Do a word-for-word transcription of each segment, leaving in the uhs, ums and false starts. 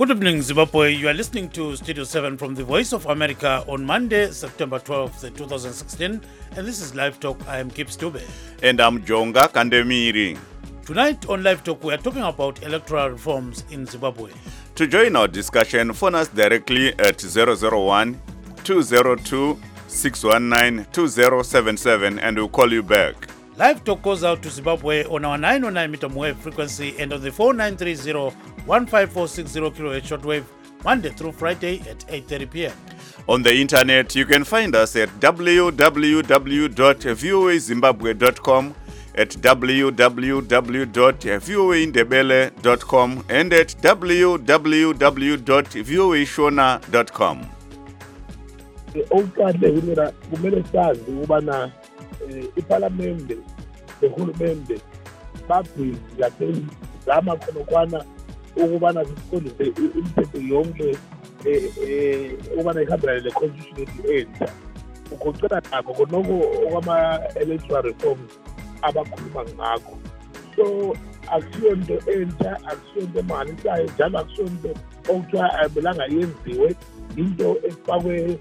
Good evening, Zimbabwe. You are listening to Studio seven from the Voice of America on Monday, September twelfth, twenty sixteen. And this is Live Talk. I am Gibbs Dube. And I'm Jonga Kandemiri. Tonight on Live Talk, we are talking about electoral reforms in Zimbabwe. To join our discussion, phone us directly at zero zero one, two zero two, six one nine, two zero seven seven and we'll call you back. Live Talk goes out to Zimbabwe on our nine oh nine meter wave frequency and on the four nine three zero, one five four six zero kilohertz shortwave, Monday through Friday at eight thirty p.m. On the internet, you can find us at w w w dot v o a zimbabwe dot com, at w w w dot v o a ndebele dot com, and at w w w dot v o a shona dot com. Okuqale kumele sazi ukubana iParliament lehulumende babhizi katheni zama khonokwana ukubana siqondise imithetho yonke ukubana ihambelane le-constitution entsha. Ukucela nako konoko okwama-electoral reforms abakhuluma ngakho. So akusiyo nto entsha, akusiyo nto emangalisayo, njalo akusiyo nto okuthiwa ayibelanga yenziwe, into efakwe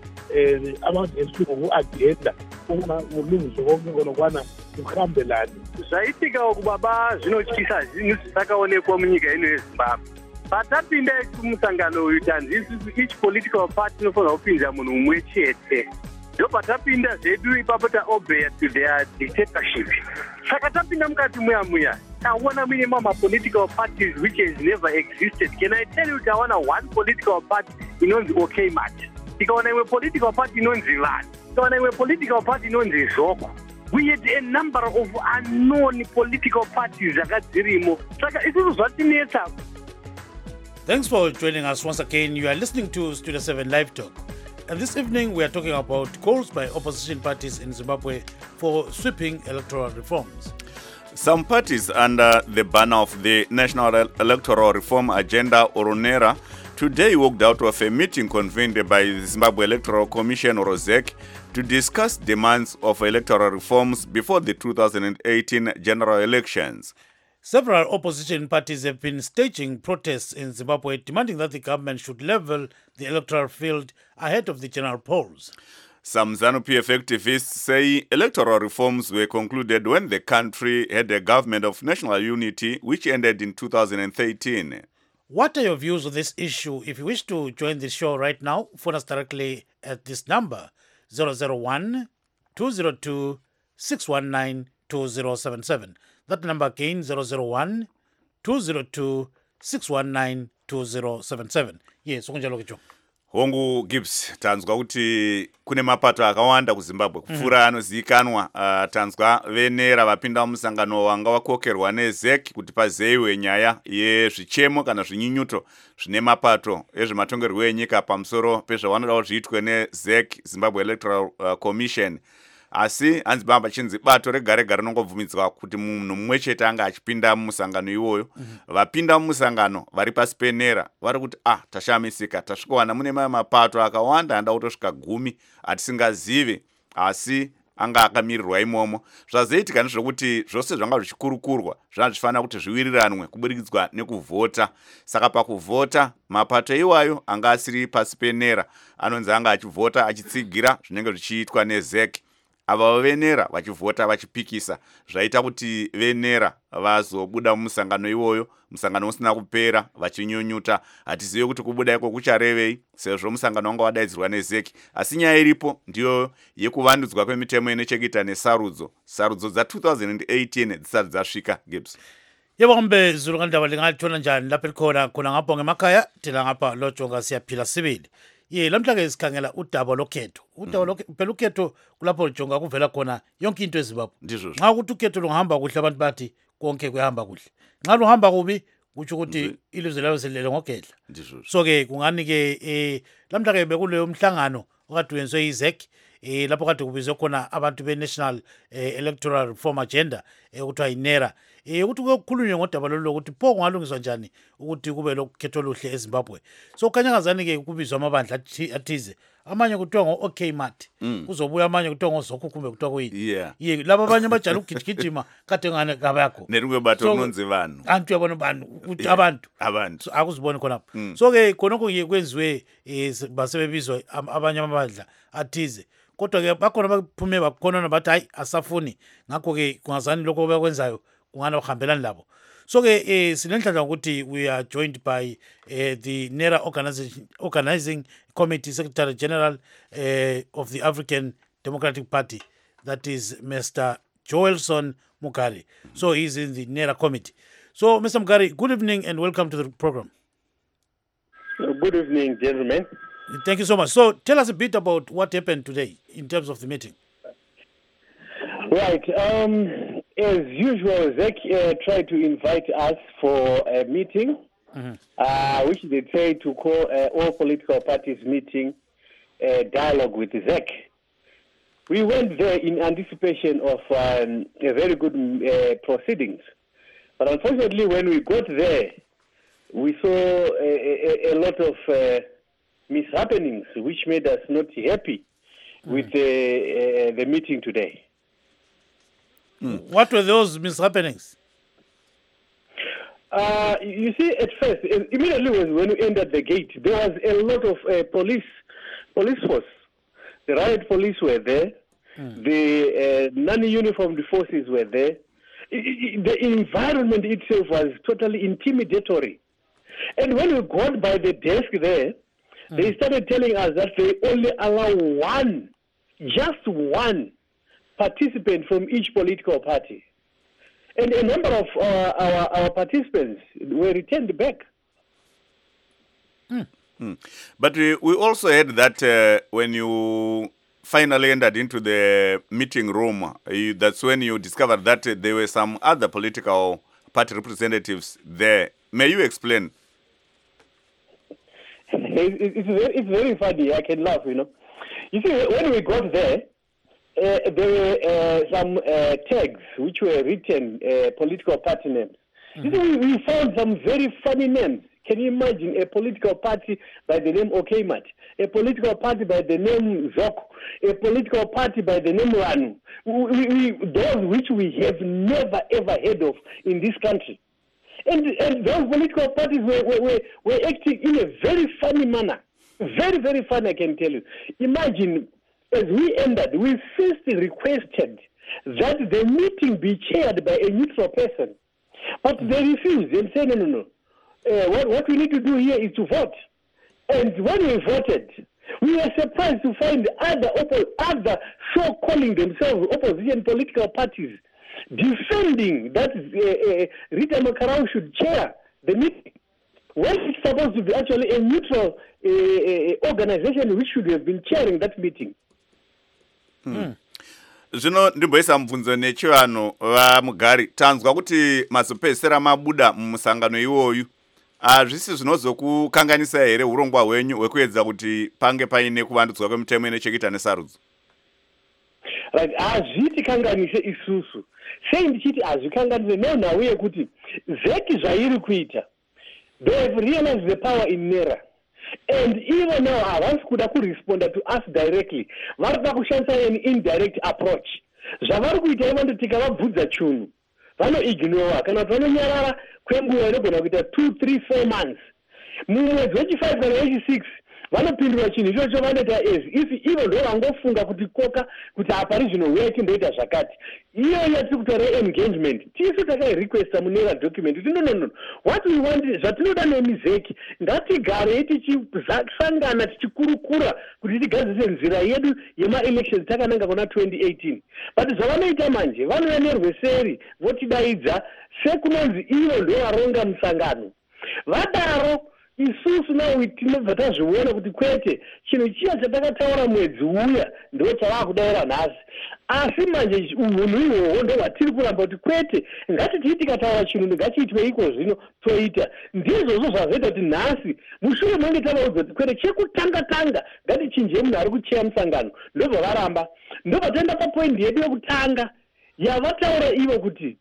abantu ku-agenda uma kulungiswe konke konokwana kuhambelane. Zvaitika ukubaba zvinotyisa zvinhu zvisakaonekwa munyika ino yeZimbabwe. Patapinda kumusangano uyu tanzisi each political party inofanira kupinza munhu mumwe chete. Ndopatapinda zvedu ipapo taobey to their dictatorship. Saka tapinda mukati muya muya taona muine mama political parties which has never existed. Can I tell you taona one political party inonzi okay match. Tikaona imwe political party inonzi Vani. Tikaona imwe political party inonzi Zoko. We had a number of unknown political parties zvakadzirimo. Saka isusu zvatinetsa. Thanks for joining us once again. You are listening to Studio seven Live Talk. And this evening we are talking about calls by opposition parties in Zimbabwe for sweeping electoral reforms. Some parties under the banner of the National Electoral Reform Agenda, or NERA, today walked out of a meeting convened by the Zimbabwe Electoral Commission, or Z E C, to discuss demands of electoral reforms before the two thousand eighteen general elections. Several opposition parties have been staging protests in Zimbabwe demanding that the government should level the electoral field ahead of the general polls. Some ZANU-P F activists say electoral reforms were concluded when the country had a government of national unity, which ended in two thousand thirteen. What are your views on this issue? If you wish to join the show right now, phone us directly at this number, zero zero one, two zero two, six one nine, two zero seven seven. That number again, zero zero one, two zero two, six one nine, two zero seven seven. Yes, ukunjalo kicho. Hongu Gibbs, tanzwa kuti kune mapato akawanda kuZimbabwe kupfura anozikanwa. Uh, tanzwa venera vapinda musangano wanga wakokerwa neZ E C kuti pazeyiwe nyaya yezvichemo kana zvinyinyuto zvine mapato ezvematongerwo enyika pamusoro pezvavanoda zviitwe neZ E C, Zimbabwe Electoral uh, Commission. Asi hanzi bamba chinzi bato regare gare nongobvumidzwa kuti munhu mumwe chete anga achipinda mumusangano iwoyo. Mm-hmm. Vapinda mumusangano vari pasi penera vari kuti ah tashamisika tasvikowana mune mamwe mapato akawanda anda kutosvika gumi atisingazive asi anga akamirirwa imomo. Zvazoitika ndezvokuti zvose zvanga zvichikurukurwa zvanga zvichifanira kuti zviwiriranwe kuburikidzwa nekuvhota. Saka pakuvhota mapato iwayo anga asiri pasi penera anonzi anga achivhota achitsigira zvinenge zvichiitwa neZ E C. Ava venera vachivhota vachipikisa zvaita kuti venera vazobuda mumusangano iwoyo, musangano usina kupera vachinyunyuta. Hatizivi kuti kubuda iko kucharevei sezvo musangano wanga wadaidzirwa neZ E C. Asi nyaya iripo ndiyo yekuvandudzwa kwemitemo inochekita nesarudzo. Sarudzo dza two thousand eighteen dzisati dzasvika. Gibbs. Yebo kambe zulu ngandaba lingathola njani lapha likhona khona ngapho ngemakhaya thina ngapha lojonga siyaphila sibili. Ye lamhla ke sikhangela udaba lokhetho. Udaba lokhetho phela ukhetho kulapho lijonga kuvela khona yonke into eZimbabwe. Nxa ukuthi ukhetho luhamba kuhle abantu bathi konke kuyahamba kuhle. Nxa luhamba kubi kuthi ukuthi ilizwe lawo selele ngogedla. So ke kungani ke eh lamhla ke bekuleyo umhlangano okade wenzwe yiZ E C eh lapho kade kubizwe khona abantu be National eh, Electoral Reform Agenda ekuthiwa yiNERA eh ukuthi kukhulunywe ngodaba lolu ukuthi pho kungalungiswa njani ukuthi kube lokhetho luhle eZimbabwe. So kanyangazani ke kubizwa amabandla athize, amanye kuthiwa ngo-OK Mart, kuzobuya amanye kuthiwa ngozokho kumbe kuthiwa kuyini. Yeah. Ye laba abanye bajala ukugijigijima kade ngane kabakho. Nerungwe batho kunonzi vanhu. Antu yabona abantu ukuthi abantu Abantu. akuziboni khonapho. So ke khonokho kwenziwe basebebizwa abanye amabandla athize. Kodwa ke bakhona baphume bakhona bathi hayi asafuni, ngakho ke kungazani lokho bakwenzayo kungana bahambelani labo. So ke eh sinenhlanhla ukuthi we are joined by uh, the NERA organization organizing committee secretary general uh, of the African Democratic Party, that is Mister Joelson Mugari. So he's in the NERA committee. So Mister Mugari, good evening and welcome to the program. Good evening, gentlemen. Thank you so much. So tell us a bit about what happened today in terms of the meeting. Right. Um, as usual, Z E C uh, tried to invite us for a meeting, mm-hmm. uh, which they tried to call uh, all political parties meeting, uh, dialogue with Z E C. We went there in anticipation of um, a very good uh, proceedings. But unfortunately, when we got there, we saw a, a, a lot of uh, mishappenings, which made us not happy mm. with the, uh, the meeting today. Mm. What were those mishappenings? Uh, you see, at first, immediately when we entered the gate, there was a lot of uh, police, police force. The riot police were there. Mm. The uh, non-uniformed forces were there. I, I, the environment itself was totally intimidatory. And when we got by the desk there, mm. they started telling us that they only allow one, just one, participant from each political party. And a number of uh, our, our participants were returned back. Mm. Mm. But uh, we also heard that uh, when you finally entered into the meeting room, uh, you, that's when you discovered that uh, there were some other political party representatives there. May you explain? It, it's, very, it's very funny. I can laugh, you know. You see, when we got there, Uh, there were uh, some uh, tags which were written, uh, political party names. Mm-hmm. You see, we, we found some very funny names. Can you imagine a political party by the name Okmat, a political party by the name Zoko, a political party by the name Ranu, we, we, those which we have never ever heard of in this country. And, and those political parties were, were, were, were acting in a very funny manner. Very, very funny, I can tell you. Imagine, as we entered, we first requested that the meeting be chaired by a neutral person. But they refused and said, no, no, no. Uh, what, what we need to do here is to vote. And when we voted, we were surprised to find other, oppo- other so-calling themselves opposition political parties defending that uh, uh, Rita Makarau should chair the meeting. When it's supposed to be actually a neutral uh, uh, organization which should have been chairing that meeting. Mm. Zvino ndimboisa mubvunzo nechivanhu vaMugari, tanzwa kuti mazopedzisira mabuda mumusangano iwoyu hazvisi zvinozokukanganisa here urongwa hwenyu hwekuedza kuti pange paine kuvandudzwa kwemutemo ine chekuita nesarudzo? Right, hazvitikanganise isusu. Sei ndichiti hazvikanganise nenhau yekuti Z E C zvairi kuita, they have realized the power in NERA. And even now, havasi kuda kuresponda to us directly. Vari kuda kushandisa an indirect approach. Zvavari kuita ivando tikavabvudza chunhu, vanoignora kana kuti vanonyarara kwenguva inogona kuita two, three, four months. Mumwedzi wechifive kana wechisix vanopindura chinhu ichocho vanoita as if ivo ndo vangofunga kuti koka kuti hapari zvinouya timboita zvakati. Iyo yatiri kutaura engagement, tisu takairequesta munera document kuti no no no, what we want, zvatinoda nemizeki ngatigare tichisangana tichikurukura kuti tigadzise nzira yedu yemaelections takananga kuna twenty eighteen. But zvavanoita manje vanouya nerweseri votidaidza sekunonzi ivo ndo varonga musangano. Vadaro isusu nawo tinobva tazviona kuti kwete chinhu chiya chatakataura mwedzi uya ndo chavaa kudaira nhasi. Asi manje unhu ihwohwo ndo hwatiri kuramba kuti kwete ngatiti tikataura chinhu ngachiitwe iko zvino toita. Ndizvozvo zvazoita kuti nhasi mushure menge tavaudza kuti kwete chekutanga-tanga ngatichinjei munhu ari kucheya musangano, ndobva varamba. Ndobva toenda papoindi yedu yokutanga yavataura ivo kuti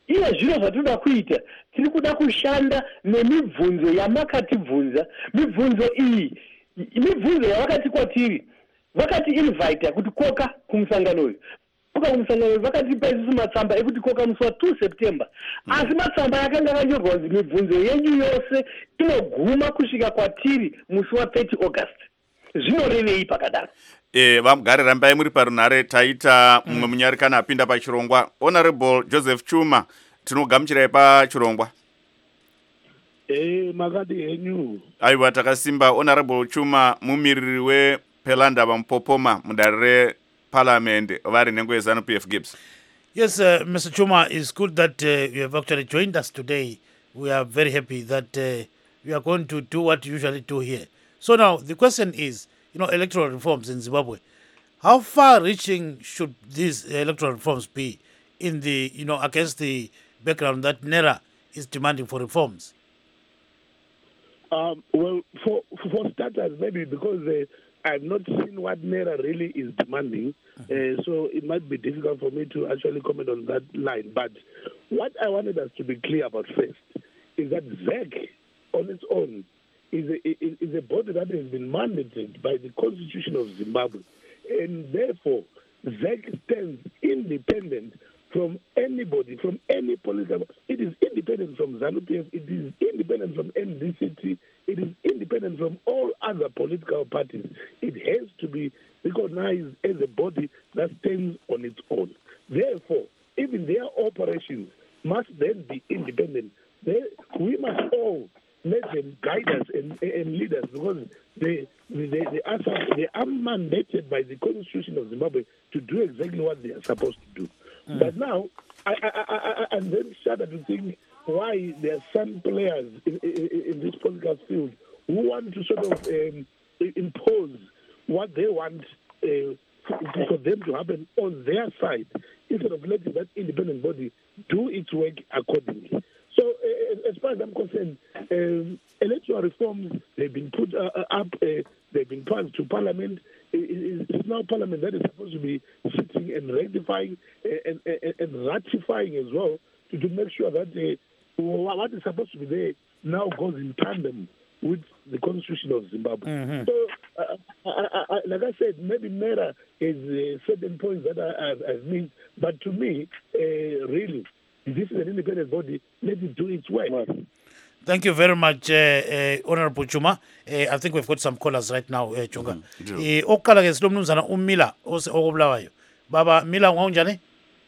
iye zviro zvatoda kuita tiri kuda kushanda nemibvunzo yamakatibvunza. Mibvunzo iyi mibvunzo yavakati kwatiri vakati invita kuti koka kumusangano uyu koka kumusangano uyu vakatipa isusu matsamba ekuti koka musi wa two September. Asi matsamba yakanga akanyorwa kuti mibvunzo yenyu yose inoguma kusvika kwatiri musi wa thirty August. Zvinorevei pakadaro? Eh, vamugare rambai muri parunhare taita mumwe munyarikana apinda pachirongwa. Honorable Joseph Chuma, tinogamuchirai pachirongwa. Eh, makati henyu. Aiwa takasimba. Honorable Chuma, mumiriri wePelanda Mupopoma mudare parliament vari nhengo yeZANU-P F Gibbs. Yes, uh, Mister Chuma, it's good that uh, you have actually joined us today. We are very happy that uh, we are going to do what you usually do here. So now the question is, you know, electoral reforms in Zimbabwe. How far-reaching should these electoral reforms be in the, you know, against the background that NERA is demanding for reforms? Um, well, for for starters, maybe because uh, I've not seen what NERA really is demanding, uh, so it might be difficult for me to actually comment on that line. But what I wanted us to be clear about first is that Z E C on its own is a, is a body that has been mandated by the Constitution of Zimbabwe, and therefore Z E C stands independent from anybody, from any political. It is independent from ZANU-P F, it is independent from N D C T, it is independent from all other political parties. It has to be recognized as a body that stands on its own. Therefore, even their operations must then be independent. They, we must all let them guide us and, and lead us, because they, they, they, are, they are mandated by the Constitution of Zimbabwe to do exactly what they are supposed to do. Mm. But now, I, I, I, I, I'm then started to think why there are some players in, in, in this political field who want to sort of um, impose what they want uh, for, for them to happen on their side, instead of letting that independent body do its work accordingly. So, uh, as far as I'm concerned, um, electoral reforms, they've been put uh, up, uh, they've been passed to Parliament. It, it's now Parliament that is supposed to be sitting and rectifying uh, and, and, and ratifying as well to, to make sure that uh, what is supposed to be there now goes in tandem with the Constitution of Zimbabwe. Mm-hmm. So, uh, I, I, like I said, maybe NERA is uh, certain points that I, I've, I've missed, but to me, uh, really, this is an independent body. Let it do its work. Thank you very much, uh, uh, Honorable Chuma. Uh, I think we've got some callers right now, uh, Chunga. Okala ke silo mnumzana umila ose okubulawayo. Baba Mila unjani?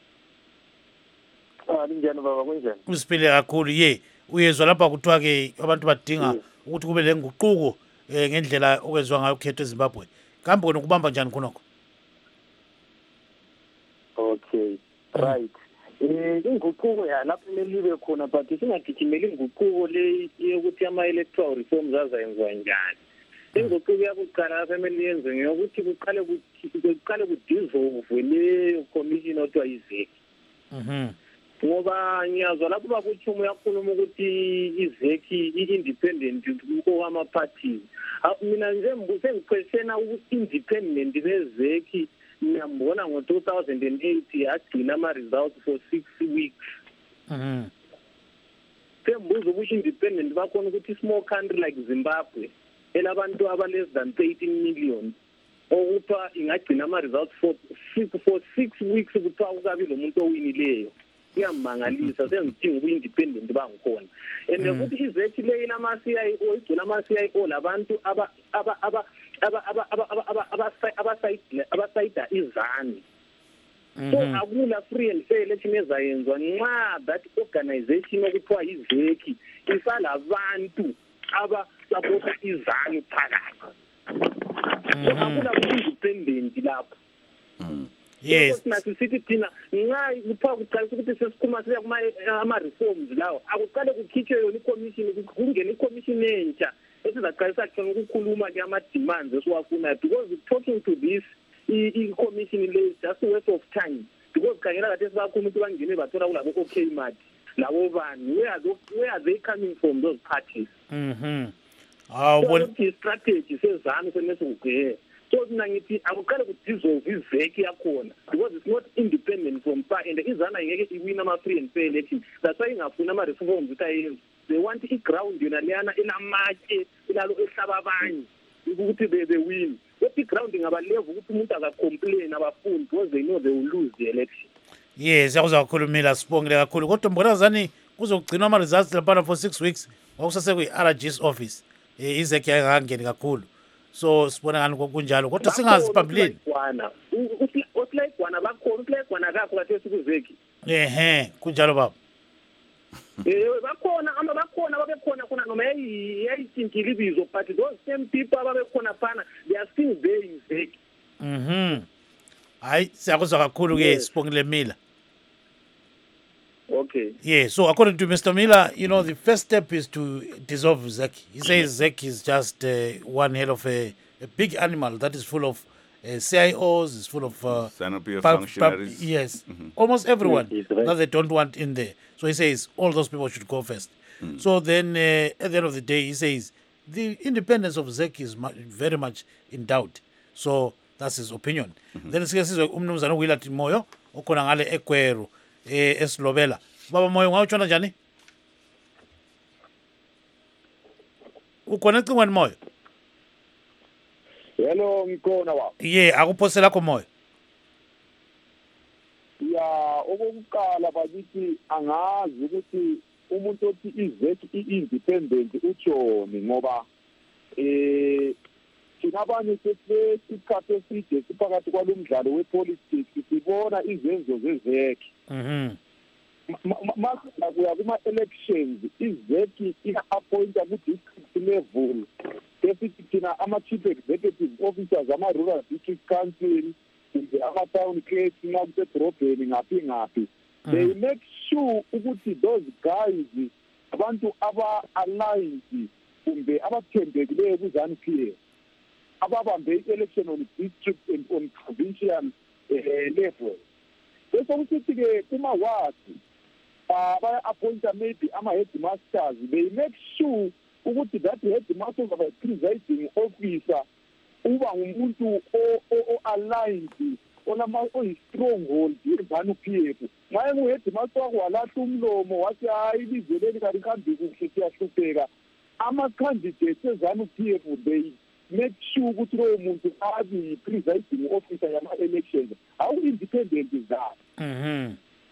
Ah, njani baba kunjani? Usipile kakhulu ye. Uyezwa lapha kuthiwa ke abantu badinga ukuthi kube lenguquko eh ngendlela okwezwa ngayo ukhetho eZimbabwe. Kambe kona kubamba njani khonokho? Okay. Right. Eh inguquko ya lapho melibe khona but singagijimela inguquko le yokuthi ama electoral reforms azayenziwa njani. Inguquko yakuqala lapho emeliyenze ngokuthi kuqale kuqale kudissolve le commission othiwa izeki. Mhm. Ngoba ngiyazwa lapho bakuchumo yakhuluma ukuthi izeki i-independent kwama parties. Mina nje mbuze ngiquestiona u-independent bezeki. Ngiyambona ngo two thousand eight yagcina ama-results for six weeks. Mhm. Sembuzo ukuthi independent bakhona ukuthi small country like Zimbabwe elabantu aba less than thirteen million okupha ingagcina ama-results for six for six weeks kuthiwa kukabi lo muntu owinileyo. Kuyamangalisa sengidinga ubu-independent bangikhona. And futhi izethi le inama-C I O igcina ama-C I O labantu aba aba aba aba aba aba aba abasayida abasayida izani. So akula free and fair election ezayenzwa nxa that organization okuthiwa izeki isala abantu aba support izani phakathi. So akula independent lapho. Yes. Nathi sithi thina nxa kupha kuqalisa ukuthi sesikhuma siya kuma ama reforms lawo akuqale kukhitshwe yona i-commission kungena i-commission entsha esizaqalisa khona ukukhuluma ke ama demands esiwafuna because talking to this i-commission le just a waste of time because khangela kade sibakhona ukuthi bangene bathola kulabo okay mad labo bani where are those, where are they coming from those parties? Mhm. Ah, well, the strategy sezami senesugwe So mina ngithi akuqale kudissolve izeki yakhona because it's not independent from far and izana ngeke iwina ama free and fair elections. That's why ingafuna ama reforms ukuthi ayenze. They want i-ground yona leyana enamatshe ilalo ehlaba abanye ukuthi they, they win. What the ground ingaba level ukuthi umuntu akacomplain abafundi because they know they will lose the election. Yes, yakuzwa kakhulu Mila, sibongile kakhulu. Kodwa mbona zani kuzogcinwa ama results laphana for six weeks ngokusase kwi-R G S office. Eh izeki ayangeni kakhulu. So sibona ngani kunjalo kodwa singazi phambilini. Utlike wana bakhona utlike wana kakho kathi sikuzeki. Ehe, kunjalo baba. Eh bakhona ama bakhona babekhona khona noma yayithintile ibizo but those same people ababekhona phana they are still there in zeki. Mhm. Hayi siyakuzwa kakhulu ke sibongile Mila. Okay. Yeah, so according to Mister Miller, you know, the first step is to dissolve Z E C. He says Z E C is just uh, one hell of a, a big animal that is full of uh, C I Os, is full of uh, Sanopia pub- functionaries. pub- yes, mm-hmm. almost everyone Yes, right. that they don't want in there. So he says all those people should go first. Mm. So then uh, at the end of the day, he says the independence of Z E C is mu- very much in doubt. So that's his opinion. Mm-hmm. Then sike sizwe umnumzana uWilard Moyo okhona ngale eGweru eh esilobela. Baba Moyo ngawutshona njani? Ukhona ecingweni Moyo? Hello ngikhona wa. Yeah, akuphosela lakho Moyo. Ya okokuqala bakithi angazi ukuthi umuntu othi izeki i-independent utshoni ngoba eh thina abanye sesikhathi eside siphakathi kwalomdlalo wepolitics sibona izenzo zezeki. Mhm. Makuya kuma-elections izeki iya-appointa ku-district level besithi thina ama-chief executive officers ama-rural district council kumbe ama-town clerks nxa kusedorobheni ngaphi ngaphi they make sure ukuthi those guys abantu aba-aligned kumbe abathembekileyo ku-ZANU P F ababambe i-election on district and on provincial uh, level bese kusithi-ke kuma-wadi uh, baya-appointa maybe ama-headmasters they make sure ukuthi that headmaster of a presiding officer uba ngumuntu o-aligned onama oyi-stronghold ye-ZANU P F nxa engu-headmaster wakho walahla umlomo wathi hayi ilizwe leli kalihambi kuhle siyahlupheka ama-candidates e-ZANU P F they make sure ukuthi lowo muntu abe yi-presiding officer yama-elections awu-independent that. Mhm.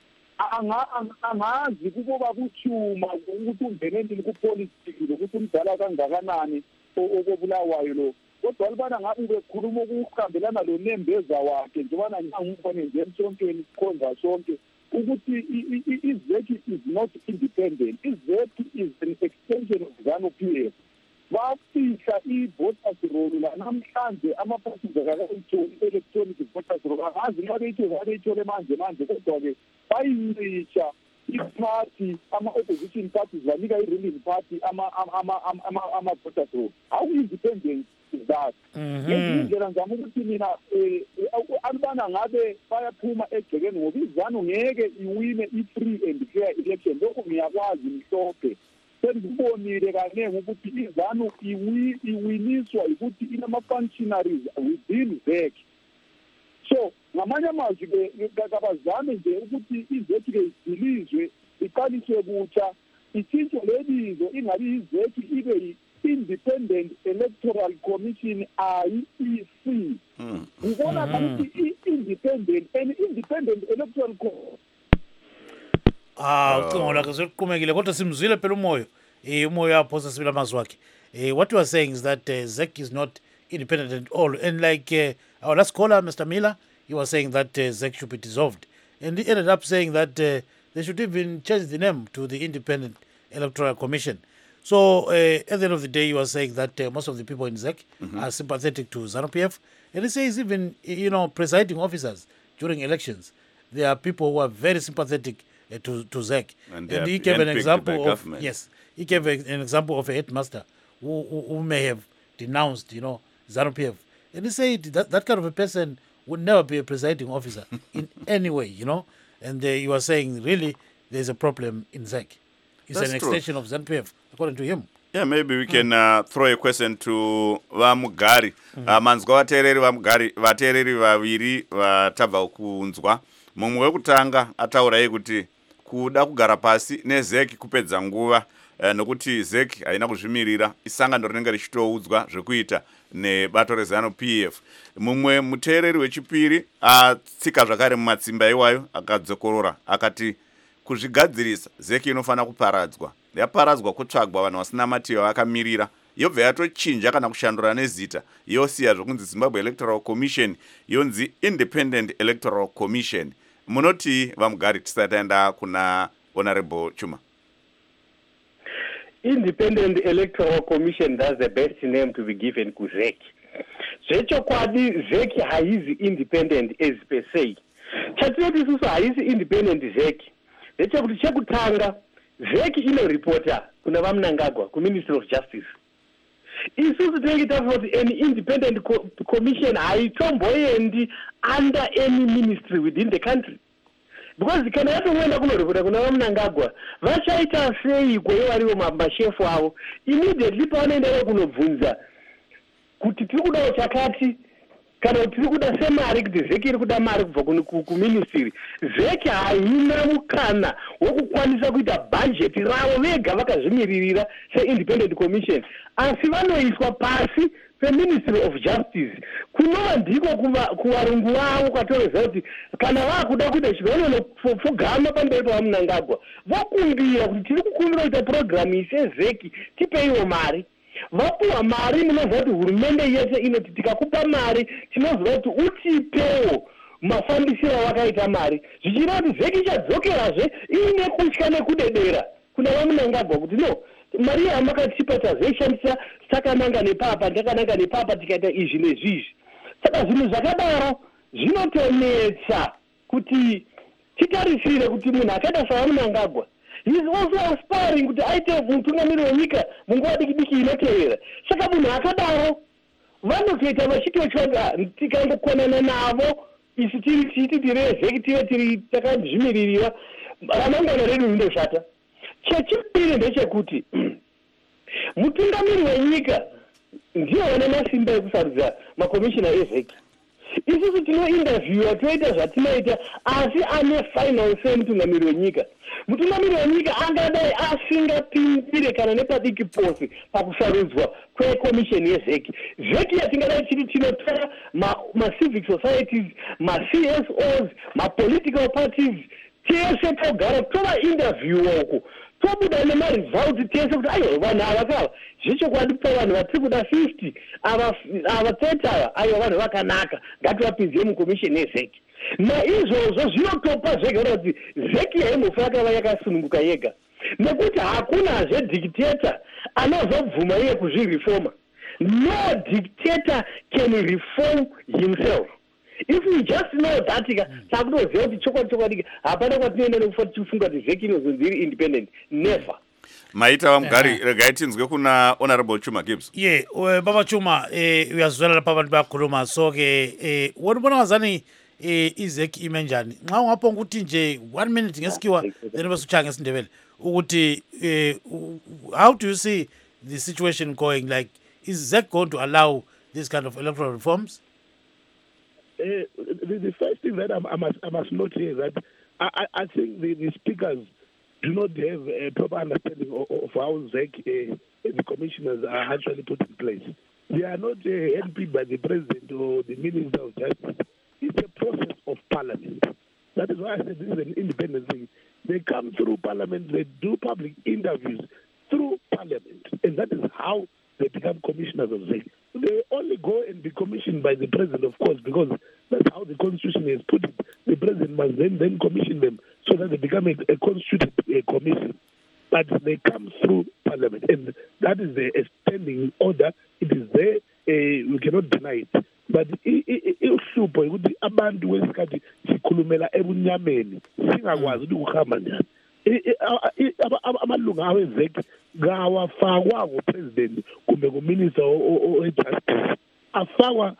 Angazi kuboba kuthuma ukuthi ungeneni kupolitics lokuthi umdala kangakanani okobulawayo lo kodwa libana ngabe ubekhuluma ukuhambelana lo nembeza wakhe njebana ngiyangibone nje emsontweni sikhonza sonke ukuthi izeki is not independent. Izeki is an extension of ZANU P F. Bafihla i-voters roll la namhlanje ama-parties akakayitholi i-electronic voters roll angazi nxa beyithole abeyithole manje manje kodwa-ke bayincisha i-party ama-opposition parties banika i-ruling party ama-voters roll awu-independence that ngezinye indlela ngizama ukuthi mina alubana ngabe bayaphuma egcekeni ngoba izanu ngeke iwine i-free and fair election lokho ngiyakwazi mhlophe sengibonile kanenge ukuthi izanu iwiniswa ukuthi inama-functionaries within Z E C. So ngamanye amazwi kabazame nje ukuthi izeki-ke idilizwe iqaliswe kutsha ithintsho lebizo ingabi yizeki ibe yi-Independent Electoral Commission I E C. Ngibona ukuthi i-independent and independent electoral commission Ah, ucingo lakhe seliqhumekile kodwa simzwile phela umoyo. Eh umoyo yaphosa sibila amazwi akhe. Eh what you are saying is that uh, Z E C is not independent at all and like uh, our last caller Mister Miller, he was saying that uh, Z E C should be dissolved and he ended up saying that uh, they should even change the name to the Independent Electoral Commission. So uh, at the end of the day, he was saying that uh, most of the people in Z E C mm-hmm. are sympathetic to ZANU P F, and he says even you know presiding officers during elections, there are people who are very sympathetic uh, to to Z E C, And, and uh, he gave an handpicked example by of government. yes, he gave a, an example of a headmaster who, who who may have denounced you know ZANU P F, and he said that that kind of a person would never be a presiding officer in any way, you know, and uh, he was saying really there's a problem in Z E C. It's That's an true. extension of ZANU P F, according to him. Yeah, maybe we can uh, throw a question to Vamugari. Mm. Uh, manzwa vateereri Vamugari, vateereri vaviri vatabva kunzwa. Mumwe wekutanga ataurai kuti kuda kugara pasi neZEC kupedza nguva uh, nokuti ZEC haina kuzvimirira isangano rinenge richitoudzwa zvekuita nebato rezano P F. Mumwe muteereri wechipiri atsika zvakare mumatsimba iwayo akadzokorora akati kuzvigadzirisa ZEC inofana kuparadzwa. Yaparadzwa kutsvagwa vanhu vasina matiyo vakamirira yobva yatochinja kana kushandura nezita yosiya zvokunzi Zimbabwe Electoral Commission yonzi Independent Electoral Commission. Munoti Vamugari tisataenda kuna Honorable Chuma? Independent Electoral Commission, that's the best name to be given to ZEC. Zvechokwadi ZEC haizi independent as per se. Chatinoti isusu haizi independent ZEC. Ndechekuti chekutanga ZEC inoreporta kuna vaMnangagwa kuMinistry of Justice. Isusu tinenge takuti kuti an independent co commission haitomboendi under any ministry within the country. Because kana yatoenda kunoreporta kuna vaMnangagwa vachaita sei kwevariwo mashefu avo immediately pavanoenda kunobvunza kuti tiri kudawo chakati kana kuti tiri kuda semari kuti ZEC iri kuda mari kubva kuministry. ZEC haina mukana wokukwanisa kuita bajeti ravo vega vakazvimiririra seindependent commission, asi vanoiswa pasi peMinistry of Justice. Kunova ndiko kuvarungu vavo kwatoreza kuti kana vakuda kuita chinhu vanonopfugama pamberi pavaMnangagwa vokumbira kuti tiri kukumbira kuita purogiramu seZEC tipeiwo mari. Vapuwa mari munoziva kuti hurumende yese inoti tikakupa mari tinoziva kuti utipewo mafambisiro wakaita mari. Zvichireva kuti ZEC ichadzokerazve iine kutya nekudedera kuna vaMnangagwa kuti no, mari yamakatipa tazoishandisa takananga nepapa takananga nepapa tikaita izvi nezvizvi. Saka zvinhu zvakadaro zvinotonetsa kuti titarisire kuti munhu akaita savaMnangagwa he is also aspiring kuti aite mutungamiri wenyika munguva diki diki inotevera. Saka munhu akadaro vanotoita vachitotsvaga tikangokonana navo isi tiri tireZEC tive tiri takazvimiririra ramangwana redu rindoshata. Chechipiri ndechekuti mutungamiri wenyika ndiye ane masimba ekusarudza makomishina eZEC. Isusu tinointerviewa toita zvatinoita asi ane final say mutungamiri wenyika. Mutungamiri wenyika angadai asingapindire kana nepadiki pose pakusarudzwa kwekomisheni yeZEC. ZEC yatingadai chiri tinotora ma-civic societies, ma-C S Os, ma-political parties, tese togara tova interview uko tobuda nemaresults tese kuti ayo vanhu ava kava zvechokwadi pa vanhu vatiri kuda fifty ava thirty ava ayo vanhu vakanaka ngativapinzie mukomisheni yeZEC. Naizvozvo zvinotopa zvega kuti ZEC yaimbofa yakava yakasununguka yega nekuti hakunazve dictator anozobvuma iye kuzvirefoma. No dictator can reform himself. If we just know that takutoziva kuti chokwadi chokwadi hapana kwatinoenda nekufa tichifunga kuti ZEC inozonzi iri independent. Never. Maita Vamugari regai tinzwe kuna Honorable Chuma Gibbs. Ye Baba Chuma eh uyazwela lapha abantu bakhuluma so ke eh wonibona wazani eh iZEC ime njani nxa ungaphonga ukuthi nje one minute ngesikiwa then basuchanga esindebele ukuthi eh how do you see the situation going? Like, is ZEC going to allow this kind of electoral reforms? Uh, the, the first thing that I, I, must, I must note here is that I, I think the, the speakers do not have a proper understanding of, of how ZEC uh, and the commissioners are actually put in place. They are not uh, handpicked by the president or the Minister of Justice. It's a process of parliament. That is why I said this is an independent thing. They come through parliament, they do public interviews through parliament, and that is how they become commissioners of ZEC. They only go and be commissioned by the president, of course, because that's how the constitution has put it. The president must then, then commission them so that they become a, a constituted a commission. But they come through parliament, and that is a, a standing order. It is there. Uh, we cannot deny it. But uhlupho ukuthi abantu wesikhathi sikhulumela ebunyameni singakwazi ukuthi ukuhamba njani. Amalunga aweZEC ngawafakwa ngupresident kumbe nguminister ojustice afakwa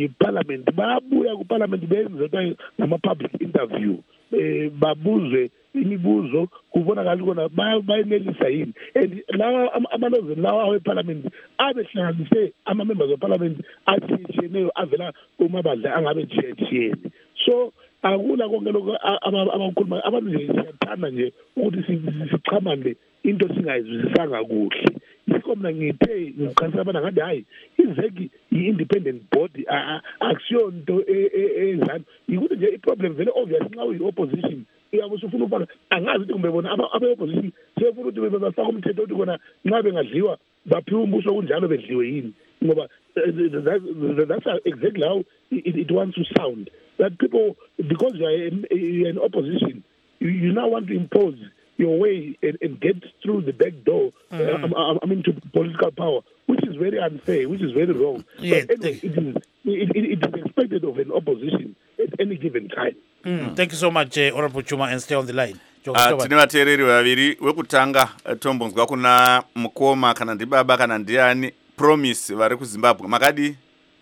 yiparliament babuya kuparliament benze ngama-public interview babuzwe imibuzo kubonakala ukona bayenelisa yini. And lawa amalozini lawa aweparliament abehlanganise ama-members weparliament atshiyetshiyeneyo avela kumabandla angabe tshiyetshiyene. So akula konke lokho abakhuluma abantu nje siyathanda nje ukuthi siqhamane into singayizwisisanga kuhle. Yikho mina ngithe ngiqhanisela abantu ngathi hayi izeki i-independent body akusiyo nto ezani. Yikuthi nje i-problem vele obvious nxa uyi-opposition uyabe usufuna ufaka angazi ukuthi kumbe bona abe-opposition sebefuna ukuthi bafake umthetho ukuthi kona nxa bengadliwa baphiwe umbuso kunjalo bedliwe yini. Ngoba that's exactly how it, it wants to sound. That people, because you are in, you're in opposition, you, you now want to impose your way and, and get through the back door, mm. uh, I, I mean, to political power, which is very unfair, which is very wrong. Yeah, but anyway, it is, it, it, it is expected of an opposition at any given time. Mm. Thank you so much, uh, Honorable Chuma, and stay on the line. Uh, tine vateereri vaviri wekutanga tombonzwa kuna mukoma kana ndibaba kana ndiani promise vari kuZimbabwe makadi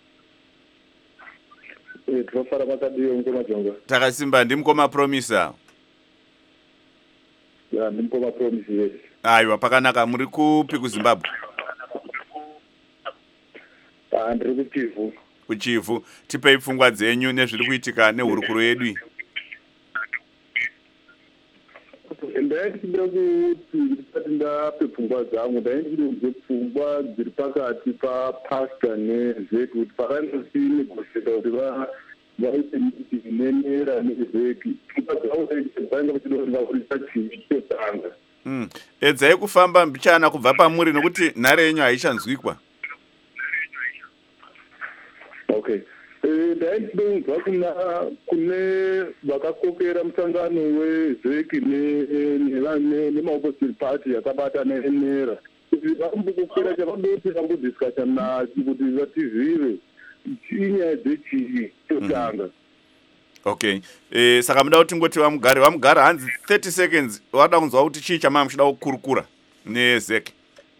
eh tofara makadiyo mukoma jonga takasimba ndimukoma promise ya ndimukoma promise yes aiwa pakanaka muri kupi kuZimbabwe ah ndiri kuchivu kuchivu tipei pfungwa dzenyu nezviri kuitika nehurukuro yedu ndaitida kuti ndisati ndape pfungwa dzangu ndaitida kunze pfungwa dziri pakati papasta nezeki kuti pakandosi negoseka kuti vaite mitingi nenera nezeki pfungwa dzangu dzainga vachida kuti vakurisa chivi chotanga edzai kufamba mbichana kubva pamuri nokuti nhare yenyu haichanzwikwa. Okay. ndaitida kunzwa kuna kune vakakokera musangano wezeki nemaopposite party yakabata nenera kuti vambokokera chavadoti vambodiscussion nacho kuti vatizive chinyaya dzechii chotanga. Okay. Eh, saka muda kuti ngoti vamugare vamugare hanzi thirty seconds wada kunzwa kuti chii chamama muchida kukurukura nezeki.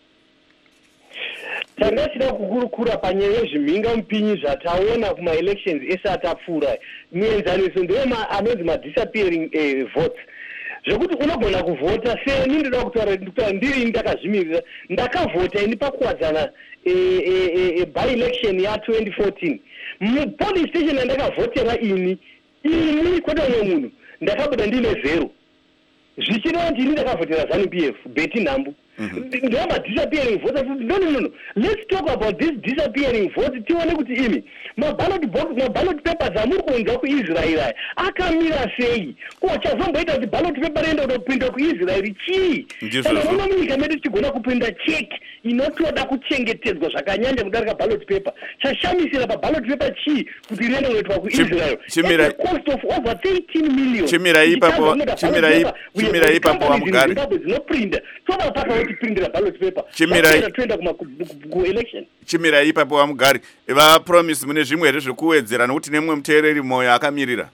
Tanga chida kukurukura panyaya yezvimhinga mupinyi zvataona kuma-elections ese atapfuura muenzaniso ndeema anonzi ma-disappearing eh, votes zvekuti unogona kuvhota seni ndoda kutaura ndiri ndakazvimirira ndakavhota ini pakuwadzana eh, eh, eh, by-election ya twenty fourteen mupolice station yandakavhotera ini ini kwete umwe munhu ndakabuda ndine zero zvichireva kuti ini ndakavhotera ZANU-P F Betty Nambu. Mm-hmm. Ndoma disappearing votes. No, no, no, no. Let's talk about this disappearing votes. Tione kuti imi ma ballot box, ma ballot papers amukunza ku Israel. Akamira sei. Ko chazomboita kuti ballot paper enda kutopinda ku Israel chi. Kana mama munyika medu tigona kupinda check inotoda kuchengetedzwa zvakanyanya kudarika ballot paper. Chashamisira pa ballot paper chi kuti riende kuitwa ku Israel. Chimira cost of over thirteen million. Chimira ipapo, chimira ipapo, chimira ipapo wamugari. No printer. So paka printera ballot paper chimira twenda kuma ku election chimira ipapo vamugari va promise mune zvimwe here zvekuwedzera nokuti nemwe muteereri moyo akamirira.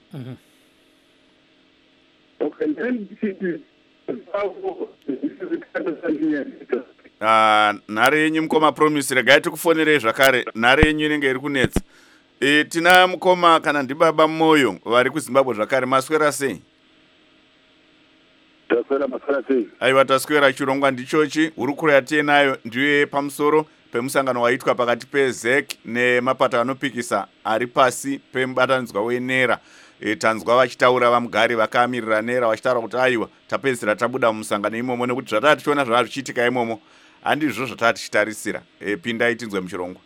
Ah, nhare yenyu mukoma promise regai tikufonerei zvakare nhare yenyu inenge iri kunetsa. E, tina mukoma kana ndibaba moyo vari kuZimbabwe zvakare maswera sei? Taswera maswera sei? Aiwa taswera chirongwa ndichochi hurukuro yatinayo ndiye pamusoro pemusangano waitwa pakati peZEC nemapato anopikisa ari pasi pemubatanidzwa wenera. E, tanzwa vachitaura vamugari vakamirira nera vachitaura kuti aiwa tapedzisira tabuda mumusangano imomo nekuti zvatava tichiona zvava zvichiitika imomo handizvo zvatava tichitarisira. E, pindai tinzwe muchirongwa.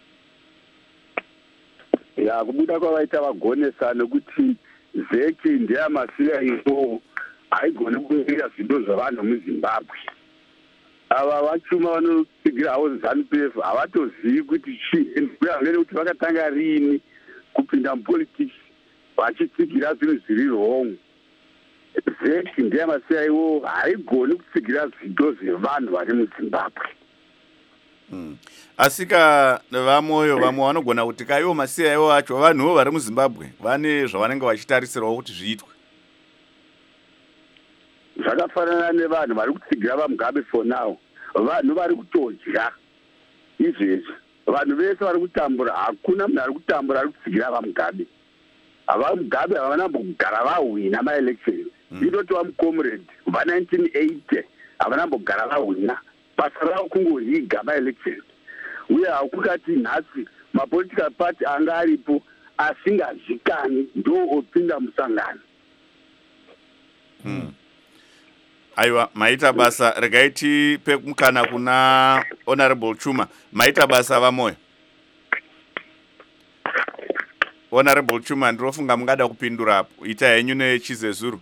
Ya kubuda kwavaita vagonesa nekuti ZEC ndeyamasiya ivo haigone kuveera zvindo zvavanhu muZimbabwe. Ava vachuma vanopigirawo ZANU-P F havatozivi kuti chienduyangene kuti vakatanga rini kupinda mupolitics vachitsigira zvinhu zviri wrong. ZEC ndeyamasiya ivo haigone kutsigira zvindo zvevanhu vari muZimbabwe. Mm. Asika vamoyo vamwe vanogona kuti kaiwo masiya ivo acho vanhuwo vari muZimbabwe vane zvavanenge vachitarisirawo kuti zviitwe. Zvakafanana nevanhu vari kutsigira vaMugabe for now. Vanhu vari kutodya izvezvi. Vanhu vese vari kutambura, hakuna munhu ari kutambura ari kutsigira vaMugabe. VaMugabe havana kugara vahwina ma-elections. inotova mucomrade kubva nineteen eighty havana mbogara vahwina basa ravo kungohiga maelection uye hakukati nhasi mapolitical party anga aripo asingazvikani ndo opinda musangano. Mm. Aiwa, maita basa regaiti pekukana kuna Honorable Chuma. Maita basa vamoyo. Honorable Chuma ndirofunga mungada kupindura hapo. Ita yenyu nechizezuru.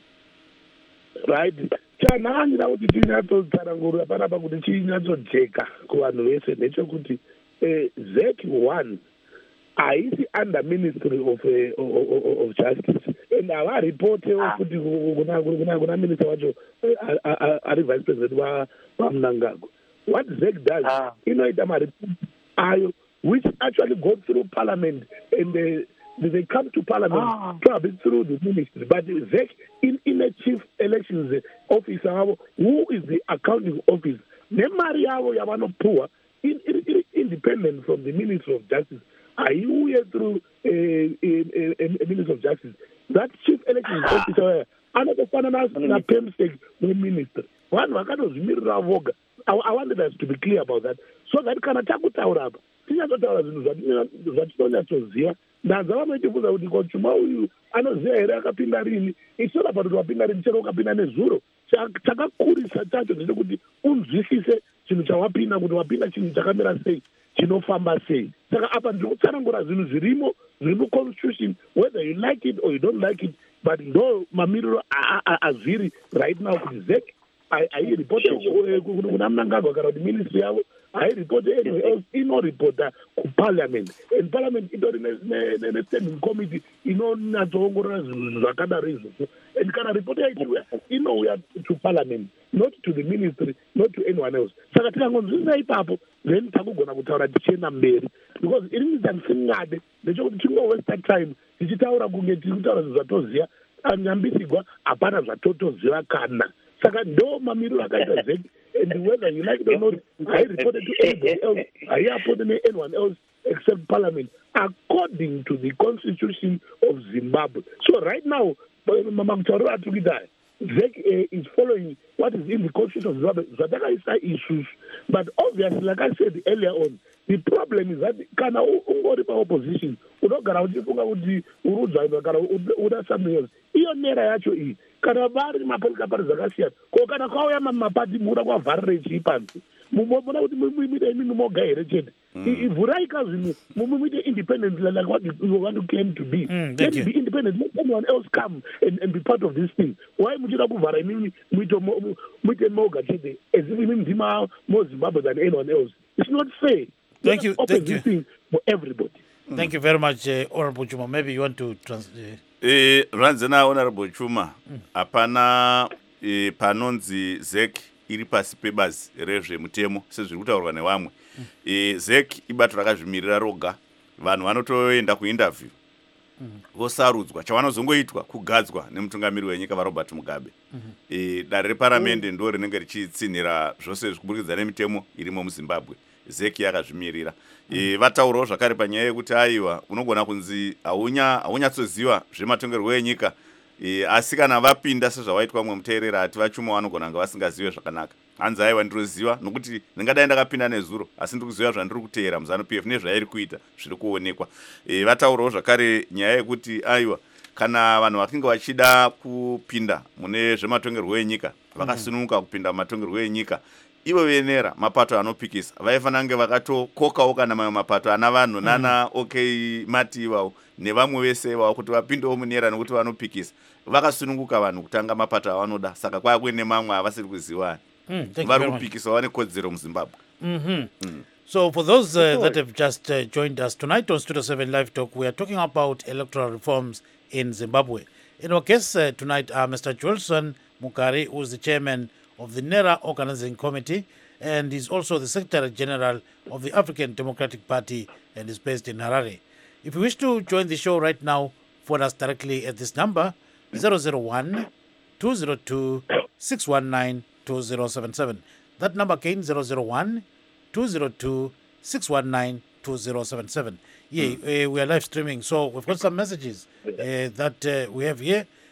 Right. Chananyira kuti tinyatsotsanangurira panapa kuti chinyatsojeka kuvanhu vese ndechekuti eh, Z E C one haisi under Ministry of, uh, of, of Justice and havaripotewo kuti kuna kuna kuna minister wacho ari vice president vaMnangagwa. What Z E C does inoita maripoti ayo which actually go through parliament and uh, they come to parliament ah. probably through the ministry, but Z E C in, in a chief elections officer who is the accounting office nemari yavo yavanopuwa in, in, in, independent from the Ministry of Justice. Are you here through a, a, a, a Ministry of Justice? That chief elections officer anotofanana napemsec neminister vanhu vakatozvimirira voga. I wanted us to be clear about that so that kana takutaura apa tinyatsotaura zvinhu zvatinonyatsoziva ndanza vanoitibvunza kuti ko Chuma uyu anoziva here akapinda rini. It's not about kuti wapinda rini chero ukapinda nezuro. Chakakurisa chacho ndechekuti unzwisise chinhu chawapinda kuti wapinda chinhu chakamira sei chinofamba sei. Saka apa ndiri kutsanangura zvinhu zvirimo zviri muconstitution whether you like it or you don't like it, but ndo mamiriro azviri right now kuti Z E C hairipote kuna Mnangagwa kana kuti ministry yavo hairipote anywhere else, inoripota kuparliament and parliament itori nestanding committee inonyatsoongorora zvinhu zvakadaro izvozvo and kana ripoti yaitiwa inouya to parliament, not to the ministry, not to anyone else. Saka tikangonzwisisa ipapo then takugona kutaura tichienda mberi because irini dzandisingade ndechekuti tingowesta time tichitaura kunge tiri kutaura zvinhu zvatoziva anyambisigwa hapana zvatotoziva kana. Saka ndo mamiriro akaita Z E C and whether you like it or not, I reported to anybody else, I reported to anyone else except Parliament, according to the Constitution of Zimbabwe. So right now, Z E C is following what is in the Constitution of Zimbabwe. Zadaka issues, but obviously, like I said earlier on, the problem is that kana ungori pa opposition unogara uchifunga kuti urudzwa kana uda something else. Iyo nera yacho iyi kana vari mapolitical parties zvakasiyana ko kana kwauya mapati muda kwavharire chii pansi mumona kuti mumuite imini moga here chete ivhuraika zvinhu mumuite independent like what you want to claim to be. Mm, let it be independent, let anyone else come and, and be part of this thing. Why muchida kuvhara imini muite moga chete as if imini ndima more Zimbabwe than anyone else? It's not fair. Thank you. Open Thank this you. thing for everybody. Thank you very much, uh, Honorable Chuma. Maybe you want to trans. Uh, Eh, ranzena Honorable Chuma, hapana eh, panonzi Z E C iri pasi pebazi rezvemutemo sezviri kutaurwa nevamwe. Eh, Z E C ibato rakazvimirira roga, vanhu vanotoenda kuinterview vosarudzwa, chavanozongoitwa kugadzwa nemutungamiri wenyika vaRobert Mugabe. Eh, dare reparamende ndo rinenge richitsinhira zvose zvikuburikidza nemitemo irimo muZimbabwe. Z E C yakazvimirira. E, vataurawo zvakare panyaya yekuti aiwa unogona kunzi haunya haunyatsoziva zvematongerwo enyika e, asi kana vapinda sezvavaitwa mwe muteerera ati vachuma vanogona kunge vasingazive zvakanaka. Hanzi aiwa ndinoziva nokuti ndingadai ndakapinda nezuro asi ndiri kuziva zvandiri kuteera muZanu P F nezvairi kuita zviri kuonekwa. E, vataurawo zvakare nyaya yekuti aiwa kana vanhu vakinge vachida kupinda mune zvematongerwo enyika vakasununguka kupinda mumatongerwo enyika ivo venera mapato anopikisa vaifanira kunge vakatokokawo kana mamwe mapato ana vanhu nana OK Mati ivawo nevamwe vese ivawo kuti vapindewo munera nekuti vanopikisa vakasununguka vanhu kutanga mapato avanoda saka kwave nemamwe avasiri kuziva vari kupikisa vane kodzero muZimbabwe. Mm-hmm. Mm. So for those uh, that have just uh, joined us tonight on Studio seven Live Talk, we are talking about electoral reforms in Zimbabwe. In our guests uh, tonight are Mister Joelson Mukari, who is the chairman of the NERA Organizing Committee, and is also the Secretary General of the African Democratic Party and is based in Harare. If you wish to join the show right now, phone us directly at this number, zero zero one, two zero two, six one nine, two zero seven seven. That number again, zero zero one, two zero two, six one nine, two zero seven seven. Yeah, mm. uh, we are live streaming, so we've got some messages uh, that uh, we have here.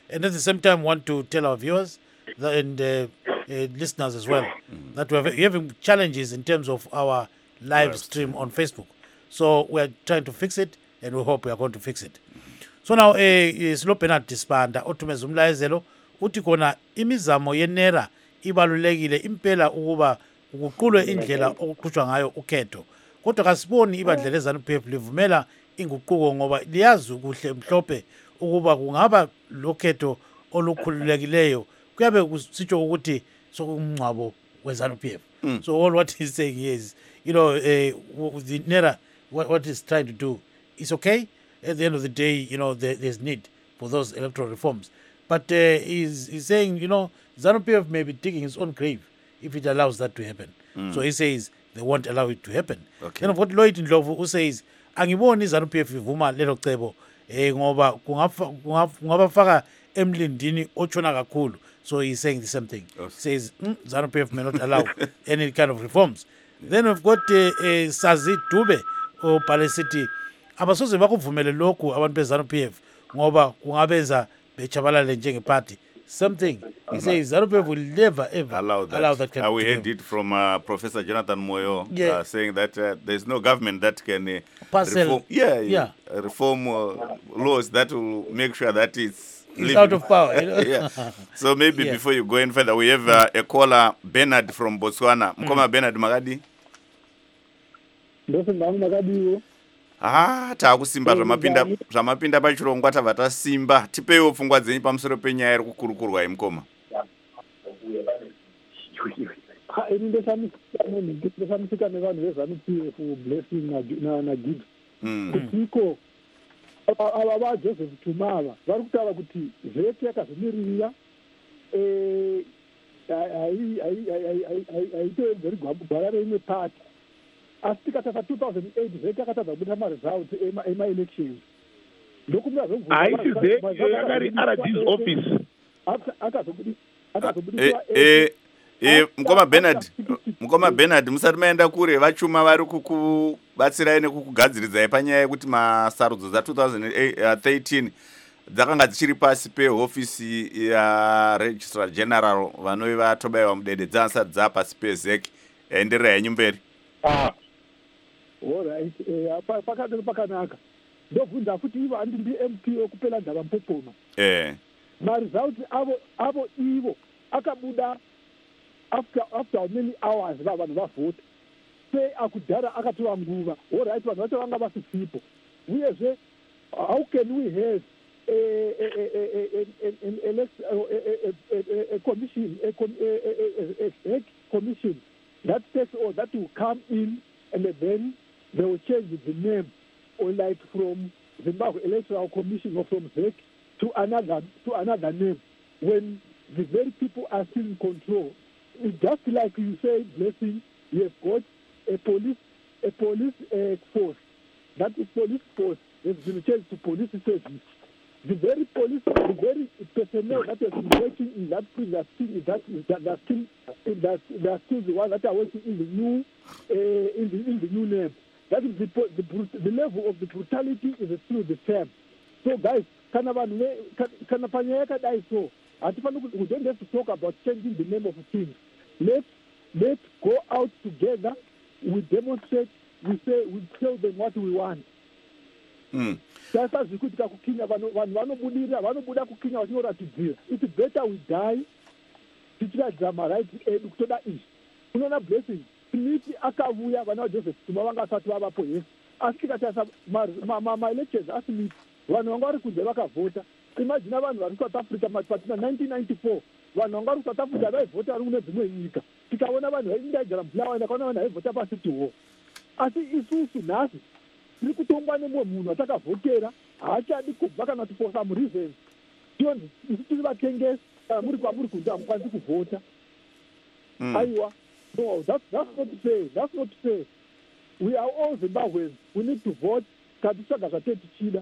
And at the same time, want to tell our viewers that, and uh, uh, listeners as well mm. that we're having challenges in terms of our live yes. stream on Facebook. So we're trying to fix it, and we hope we are going to fix it. So now, Silo Bernard Dispanda, othumeza umlayezelo uthi khona imizamo yenera ibalulekile impela ukuba ukuqulwe indlela okuqhutshwa ngayo ukhetho. Kodwa kasiboni ibandla leZANU-P F livumela inguquko ngoba liyazi kuhle mhlophe ukuba kungaba lokhetho olukhululekileyo kuyabe kusitsho ukuthi sokumngcwabo weZANU-P F. Mm. So all what he's saying is, you know, uh, the NERA, what, what he's trying to do is okay. At the end of the day, you know, there, there's need for those electoral reforms. But uh, he's, he's saying, you know, ZANU-P F may be digging his own grave if it allows that to happen. Mm. So he says they won't allow it to happen. Okay. Then what Lloyd Ndlovu who says, angiboni ZANU-P F ivuma lelo cebo eh ngoba kungabafaka emlindini ochona kakhulu. So he's saying the same thing. Yes. He says mm, ZANU-P F may not allow any kind of reforms. Yeah. Then we've got uh, uh, Sazi Dube or Palesiti. Abasoze bakuvumele lokhu abantu beZANU-P F ngoba kungabenza bechabalale njengeparty. Something he says ZANU-P F will never ever allow that. Allow that kind uh, of we heard it from uh, Professor Jonathan Moyo yeah. uh, saying that uh, there's no government that can uh, Parcel. reform, yeah, yeah. Uh, reform uh, laws that will make sure that it's It's out of power. You know? yeah. So maybe yeah. before you go in further, we have uh, a caller, Bernard from Botswana. Mm. Mkoma Bernard Magadi. Ah, takusimba zvamapinda zvamapinda pachirongwa tabva tasimba. Tipeiwo pfungwa dzenyu pamusoro penyaya iri kukurukurwa imukoma. ini ndesamisika nevanhu vezANU-P F Blessing naGibbs kutiko ava vaJoseph Tumava vari kutaura kuti vheti yakazomirira haitoedzeri gwara reimwe pati asi tikatasa two thousand eight vheti yakatadza kubuda maresults emaelections ndokumirahaisi vheti yakari R D's office akazobudiswa Eh, Mkoma Bernard, Mkoma Bernard, musati maenda kure vachuma vari kukubatsirai nekukugadziridzai panyaya yekuti masarudzo dza two thousand thirteen dzakanga dzichiri pasi pehofisi yaRegistrar General vanove vatobaiwa mudede dzasati dzapasi peZEC. Endererai henyu mberi. Ah. Alright, eh pakati pakanaka. Ndobvunza futi ivo andindi M P okupela ndaba mpopoma. Eh. Maresults avo avo ivo akabuda after after many hours vanhu vavhota sei akudhara akatora nguva. Alright, vanhu vacho vanga vasisipo uyezve how can we have a commission a commission that takes or that will come in and then they will change the name or like from Zimbabwe Electoral Commission or from Z E C to another to another name when the very people are still in control. It's just like you say, Blessing, you have got a police a police uh, force. That is police force has been changed to police service. The very police, the very personnel that has been working in that thing that still that that that still that they are still the ones that are working in the new uh, in the in the new name. That is the the, the level of the brutality is still the same. So guys, Kanavan Kanapanyaka died so. We don't have to talk about changing the name of things. Let's let's go out together. We demonstrate. We say we tell them what we want. Mm. It's better we die. Tichira drama right. Kutoda ish. Unaona Blessing. Niti akavuya vana Joseph tumavanga satu abapo yes. Asika chasa ma ma ma elections asimi vanhu vanga vari kunze vakavhota. Imagine vanhu vari South Africa mapatina nineteen ninety-four vanhu vanga vari South Africa vaivhota vari kune dzimwe nyika. Tikaona vanhu vaindaigara mulawa ndakaona vanhu vaivhota pasitiwo. Asi isusu nhasi tiri kutongwa nemumwe munhu atakavhotera haachadi kubva kana kuti for some reasons. Tionzi isu tiri vatengesi muri kwamuri kunze hamukwanisi kuvhota. Aiwa. No, that's, that's not to say. That's not to say. We are all Zimbabweans. We need to vote. Katishaga kateti chida.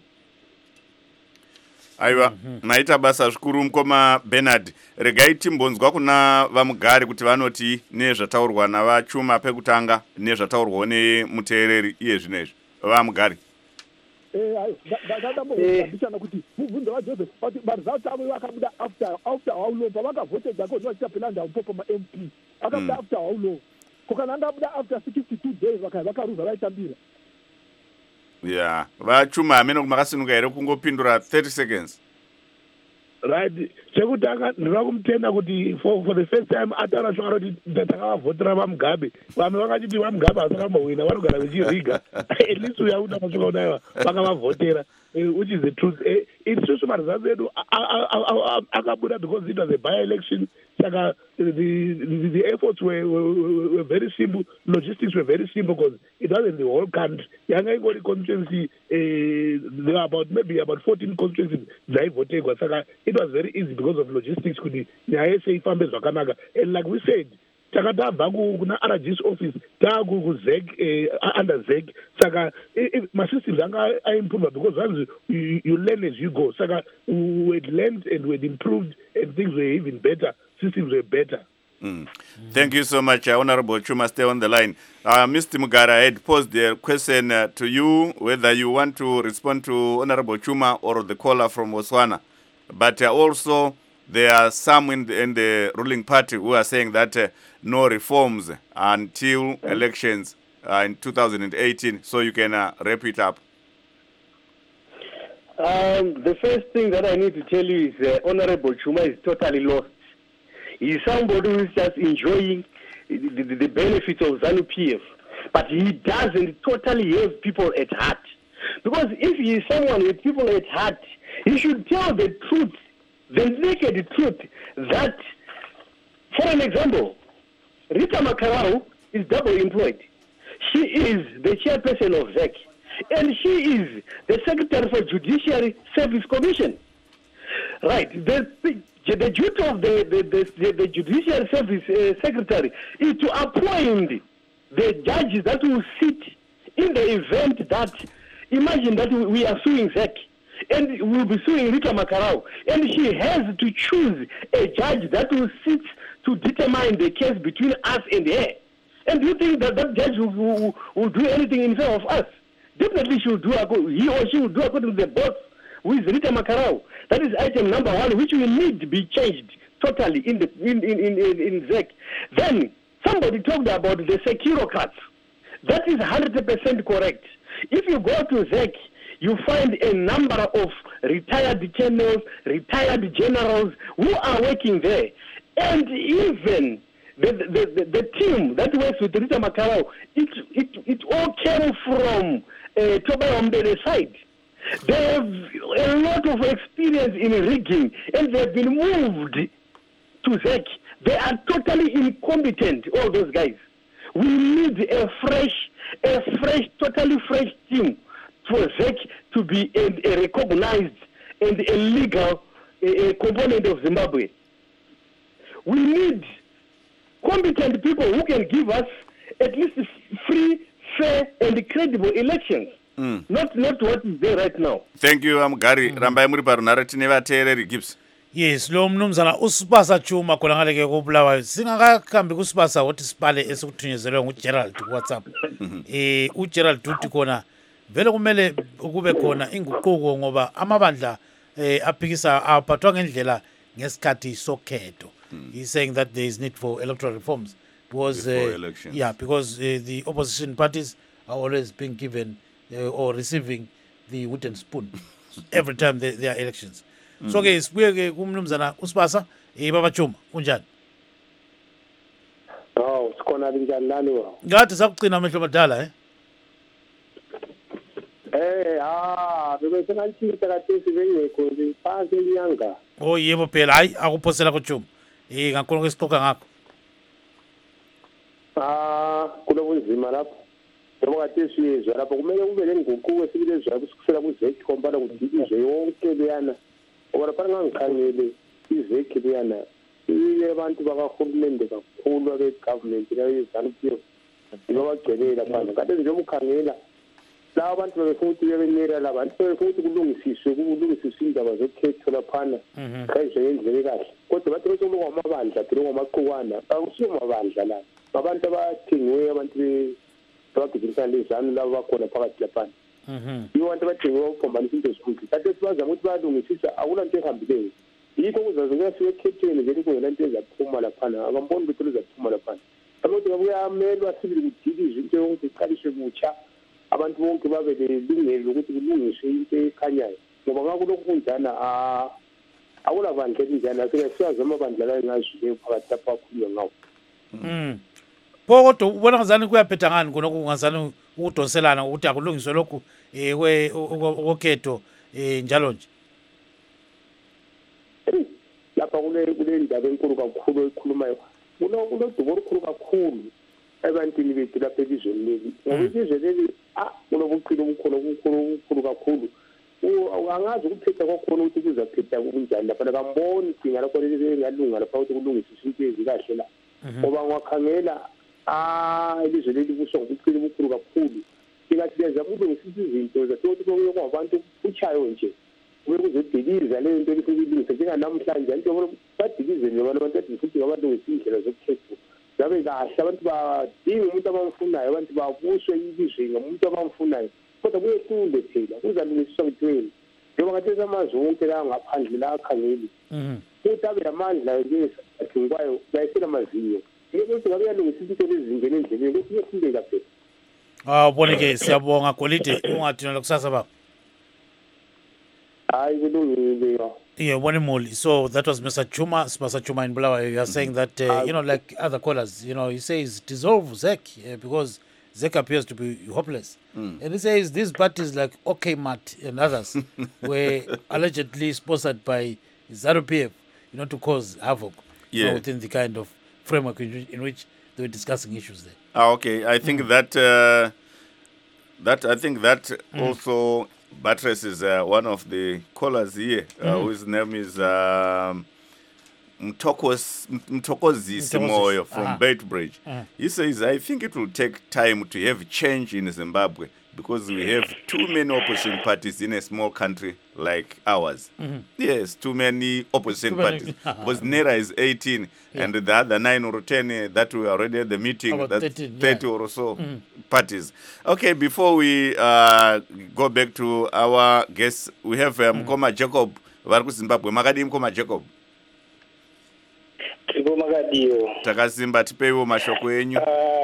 Aiwa, maita basa zvikuru Mkoma Bernard. Regai timbonzwa kuna vamugari kuti vanoti nezvataurwa navachuma pekutanga nezvataurwa nemuteereri iye zvinezvi. Vamugari. ndakambobambisana kuti mubvunzo waJoseph kuti maresult avo vakabuda after after how long pavakavhote dzako vachita pelanda upopo ma-M P vakabuda after how long kokana angabuda after sixty-two days vakaruza vaitambira yeah vachuma amene makasinuka here kungopindura thirty seconds right chekutanga ndinoda kumutenda kuti for, for the first time ataura shwara kuti ndatakavhotera vamugabe vamwe vakachiti vamugabe vasakambowina vanogara vechiriga at least uyauda masvika unaiwa vakavavhotera which is the truth isusu maresults edu akabuda because it was a by-election saka the, the, the efforts were, were, were very simple, logistics were very simple because it wasn't the whole country. Yanga ingori constituency, uh, there were about maybe about fourteen constituencies dzaivotegwa saka it was very easy because of logistics kuti nyaya yese ifambe zvakanaka. And like we said, takatava kuna R G's office taku ku Z E C uh, under Z E C saka my systems anga improve because once you, you learn as you go saka we had learned and we had improved and things were even better, systems were better. Mm. Thank you so much, uh, Honorable Chuma. Stay on the line. Uh, Mister Mugara, I had posed the question uh, to you whether you want to respond to Honorable Chuma or the caller from Botswana. But uh, also, there are some in the, in the ruling party who are saying that uh, no reforms until elections uh, in two thousand eighteen. So you can uh, wrap it up. Um, the first thing that I need to tell you is uh, Honorable Chuma is totally lost. He's somebody who is just enjoying the, the, the benefits of ZANU P F, but he doesn't totally have people at heart. Because if he is someone with people at heart, he should tell the truth, the naked truth, that, for an example, Rita Makarau is double employed. She is the chairperson of Z E C, and she is the Secretary for Judiciary Service Commission. Right. The, the, the duty of the, the, the, the Judiciary Service uh, Secretary is to appoint the judges that will sit in the event that, imagine that we are suing Z E C, and we will be suing Rita Makarau, and she has to choose a judge that will sit to determine the case between us and her. And do you think that that judge will, will, will do anything in favor of us? Definitely she will do, he or she will do according to the boss, who is Rita Makarau. That is item number one, which will need to be changed totally in the in in in, in, in Z E C. Then somebody talked about the securocrats. That is one hundred percent correct. If you go to Z E C, you find a number of retired colonels, retired generals who are working there, and even the the, the, the team that works with Rita Makarau, it it it all came from uh, Toba Ombede's side. They have a lot of experience in rigging, and they've been moved to Z E C. They are totally incompetent, all those guys. We need a fresh, a fresh, totally fresh team for Z E C to be a, a recognized and a legal a, a component of Zimbabwe. We need competent people who can give us at least free, fair, and credible elections. Mm. Not not what is there right now. Thank you, Amgari. Mm. Rambai muri parunara tine vateereri Gibbs. Yes, lo mnumzana usipasa Chuma khona ngale ke kubulawa. Singakakhambi kusipasa wothi sipale esikuthunyezelewe nguGerald ku WhatsApp. Eh uGerald uthi khona vele kumele kube khona inguquko ngoba amabandla eh aphikisa aphathwa ngendlela ngesikhathi sokhetho. He's saying that there is need for electoral reforms because uh, yeah, because uh, the opposition parties are always being given Uh, or receiving the wooden spoon every time there, there are elections. Mm. So ke sibuye ke kumnumzana usipasa eh baba Chuma kunjani? Oh, sikhona njani nani wa? Ngathi sakucina amehlo madala eh. Eh ah, bese ngalichita kathesi bengekho nje phansi liyanga. Oh yebo phela hayi akuphosela ku Chuma. Eh ngakhona kwesixoxa ngakho. Ah, kulobunzima lapho. Ngoba kathesi yezwa lapho kumele kube lenguquko esibile zwa kusikusela ku Z E C kompana ukuthi izwe yonke leyana. Ngoba lapha ngangikhangele i-Z E C leyana. Ile abantu bakahulumende kakhulu abe government leyo ZANU P F. Ngoba gcelela lapha. Kade nje umkhangela la abantu befuna ukuthi bebenera la bantu befuna ukuthi kulungisiswe kulungisiswe indaba zokhetho laphana. Kayizwe yendlela kahle. Kodwa bathi bese kulunga amabandla, kulunga amaqhukwana. Akusiyo amabandla la. Abantu abathengiwe abantu be abagijimisa lezanu labo bakhona phakathi lapha. ivo vantu vatengewa kukombanisinte zvikuti kati sivazama kuti valungisisa akuna nto ehambileyo yiko kuzazongasiwe captain veri kuhena nto ezapfuma laphana avamboni kuti lizapfuma laphana anokuti vakuyamelwa sivili kudhiki zvinto yokuti iqaliswe kutsha abantu bonke babe lelungelo lokuthi kulungiswe into ekhanyayo ngoba ngakulokunjana akula bandla elinjani sike siyazama amabandla layo ngazwileyo phakathi lapho akhulunywa ngawo. Mm. Pho kodwa ubona ngazani kuyaphetha ngani khonokho ngazani ukudonselana ukuthi akulungiswe lokhu eh we okhetho eh njalo nje. Lapha kule kule ndaba enkulu kakhulu ekhulumayo kuno kunodubo olukhulu kakhulu ebantwini bethu lapha elizweni leli ngoba ilizwe leli ah kunobuqilo obukhulu obukhulu kakhulu angazi ukuphetha kwakhona ukuthi kuzaphetha kunjani lapha kamboni idinga lakho leli ngalunga lapha ukuthi kulungiswe into ezikahle la ngoba ngiwakhangela ah ilizwe leli kusho ngobuqilo obukhulu kakhulu singathi lezama ukulungisa izinto zathi kuye kwabantu kuchayo nje kube kuzodiliza leyo nto elifikilisa njenganamhlanje into badilizeni abantu abantu futhi ngabalungisa indlela zokukhetha zabe kahle abantu badinga umuntu abamfunayo abantu babuswe ilizwe ngomuntu abamfunayo kodwa kuyehlule phela kuzalungiswa kutweni njengoba ngathi amazwe wonke la ngaphandle la akhangeli futhi abe amandla ke athingwayo bayisela amazinyo ukuthi ngabe yalungisa into lezingene endleleni ukuthi kuyehluleka phela. Ah bonke siyabonga Golide ungathina lokusasa baba. Yeah, one more. So that was Mister Chuma, Mister Chuma in Bulawayo. You are saying that, uh, you know, like other callers, you know, he says dissolve Z E C uh, because Z E C appears to be hopeless. Mm. And he says these parties like OK Mat and others were allegedly sponsored by ZANU P F, you know, to cause havoc yeah. you know, within the kind of framework in which, in which they were discussing issues there. Ah, okay. I think mm. that, uh, that, I think that mm. also buttresses uh, one of the callers here, uh, mm. whose name is um, Mtokos, Mtokozisi Moyo from uh-huh. Baitbridge. Uh-huh. He says, I think it will take time to have change in Zimbabwe because we have too many opposition parties in a small country like ours. Mm-hmm. Yes, too many opposition too parties. Many. Because NERA is eighteen, yeah. and the other nine or ten uh, that we already at the meeting, that's thirteen, thirty yeah. or so mm-hmm. parties. Okay, before we uh, go back to our guests, we have um, mm-hmm. Mkoma Jacob, Varku Zimbabwe. Makadi Mkoma Jacob. Makadiyo. Takasimba tipewo mashoko enyu.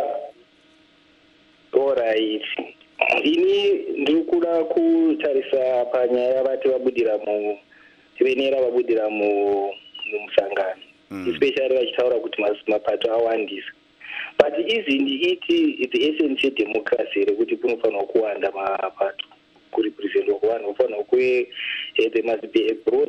All right. Ini ndikuda kutarisa panyaya vati vabudira mu venera vabudira mu musangano mm. especially vachitaura kuti mapato awandisa but isn't it the essence yedemocracy rekuti kunofanirwa kuwanda mapato kurepresentwa kuvanhu kufanirwa kuve there must be a broad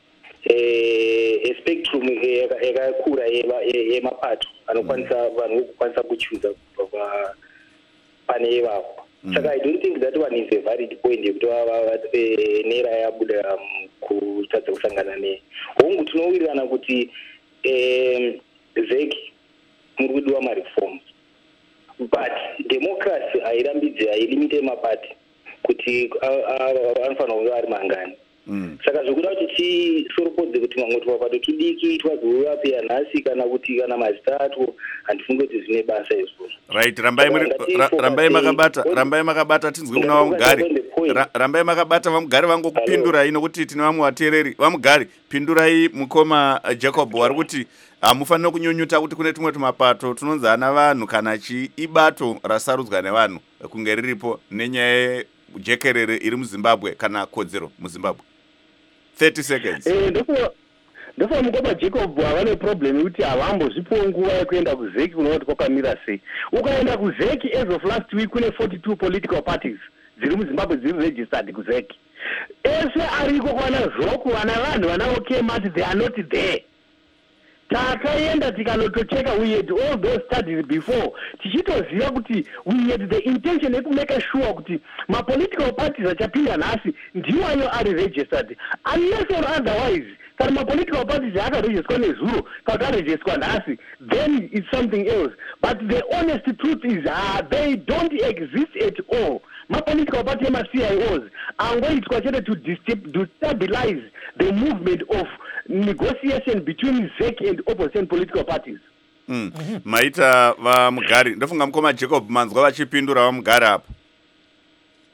a spectrum yakakura yemapato anokwanisa vanhu kukwanisa kuchuza kubva pane ivavo. Mm. Saka I don't think that one is a valid point yekuti NERA yabuda kutadza kusangana ne hongu tinowirirana kuti Z E C muri kudiwa mareforms but democracy hairambidzi hailimite mapati kuti anofanira kuva ari mangani. Mm. Saka zvekuda kuti tisoropodze kuti mamwe tumapato tudiki twazouya peya nhasi kana kuti kana mazitatu handifunge kuti zvine basa izvozvo. Right, rambai muri rambai makabata rambai makabata tinzwe muna vamugari rambai makabata vamugari vangu kupindurai nokuti tine vamwe vateereri vamugari pindurai Mukoma Jacob vari kuti hamufanira kunyunyuta kuti kune tumwe tumapato tunonzi hana vanhu kana chi ibato rasarudzwa nevanhu kunge riripo nenyaya jekerere iri muZimbabwe kana kodzero muZimbabwe. thirty seconds. Eh ndipo ndipo Mukoma Jacob havane problem yekuti havambozvipiwo nguva yekuenda kuZ E C unoti kwakamira sei. Ukaenda kuZ E C as of last week kune forty-two political parties dziri muZimbabwe dziri registered kuZ E C. Ese ariko kwana zvoku vana vanhu vana OK Mat they are not there. Takaenda tikanotocheka we had all those studies before tichitoziva kuti we had the intention yekumake sure kuti mapolitical parties achapinda nhasi ndiwayo ari registered unless or otherwise kana mapolitical parties akaregistrwa nezuro kana akaregistrwa nhasi then it's something else but the honest truth is uh, they don't exist at all. Mapolitical party ema-C I Os angoitwa chete to destabilize the movement of negotiation between Z E C and opposition political parties. Mm. Mm-hmm. Maita vamugari ndofunga Mukoma Jacob manzwa vachipindura vamugari apa.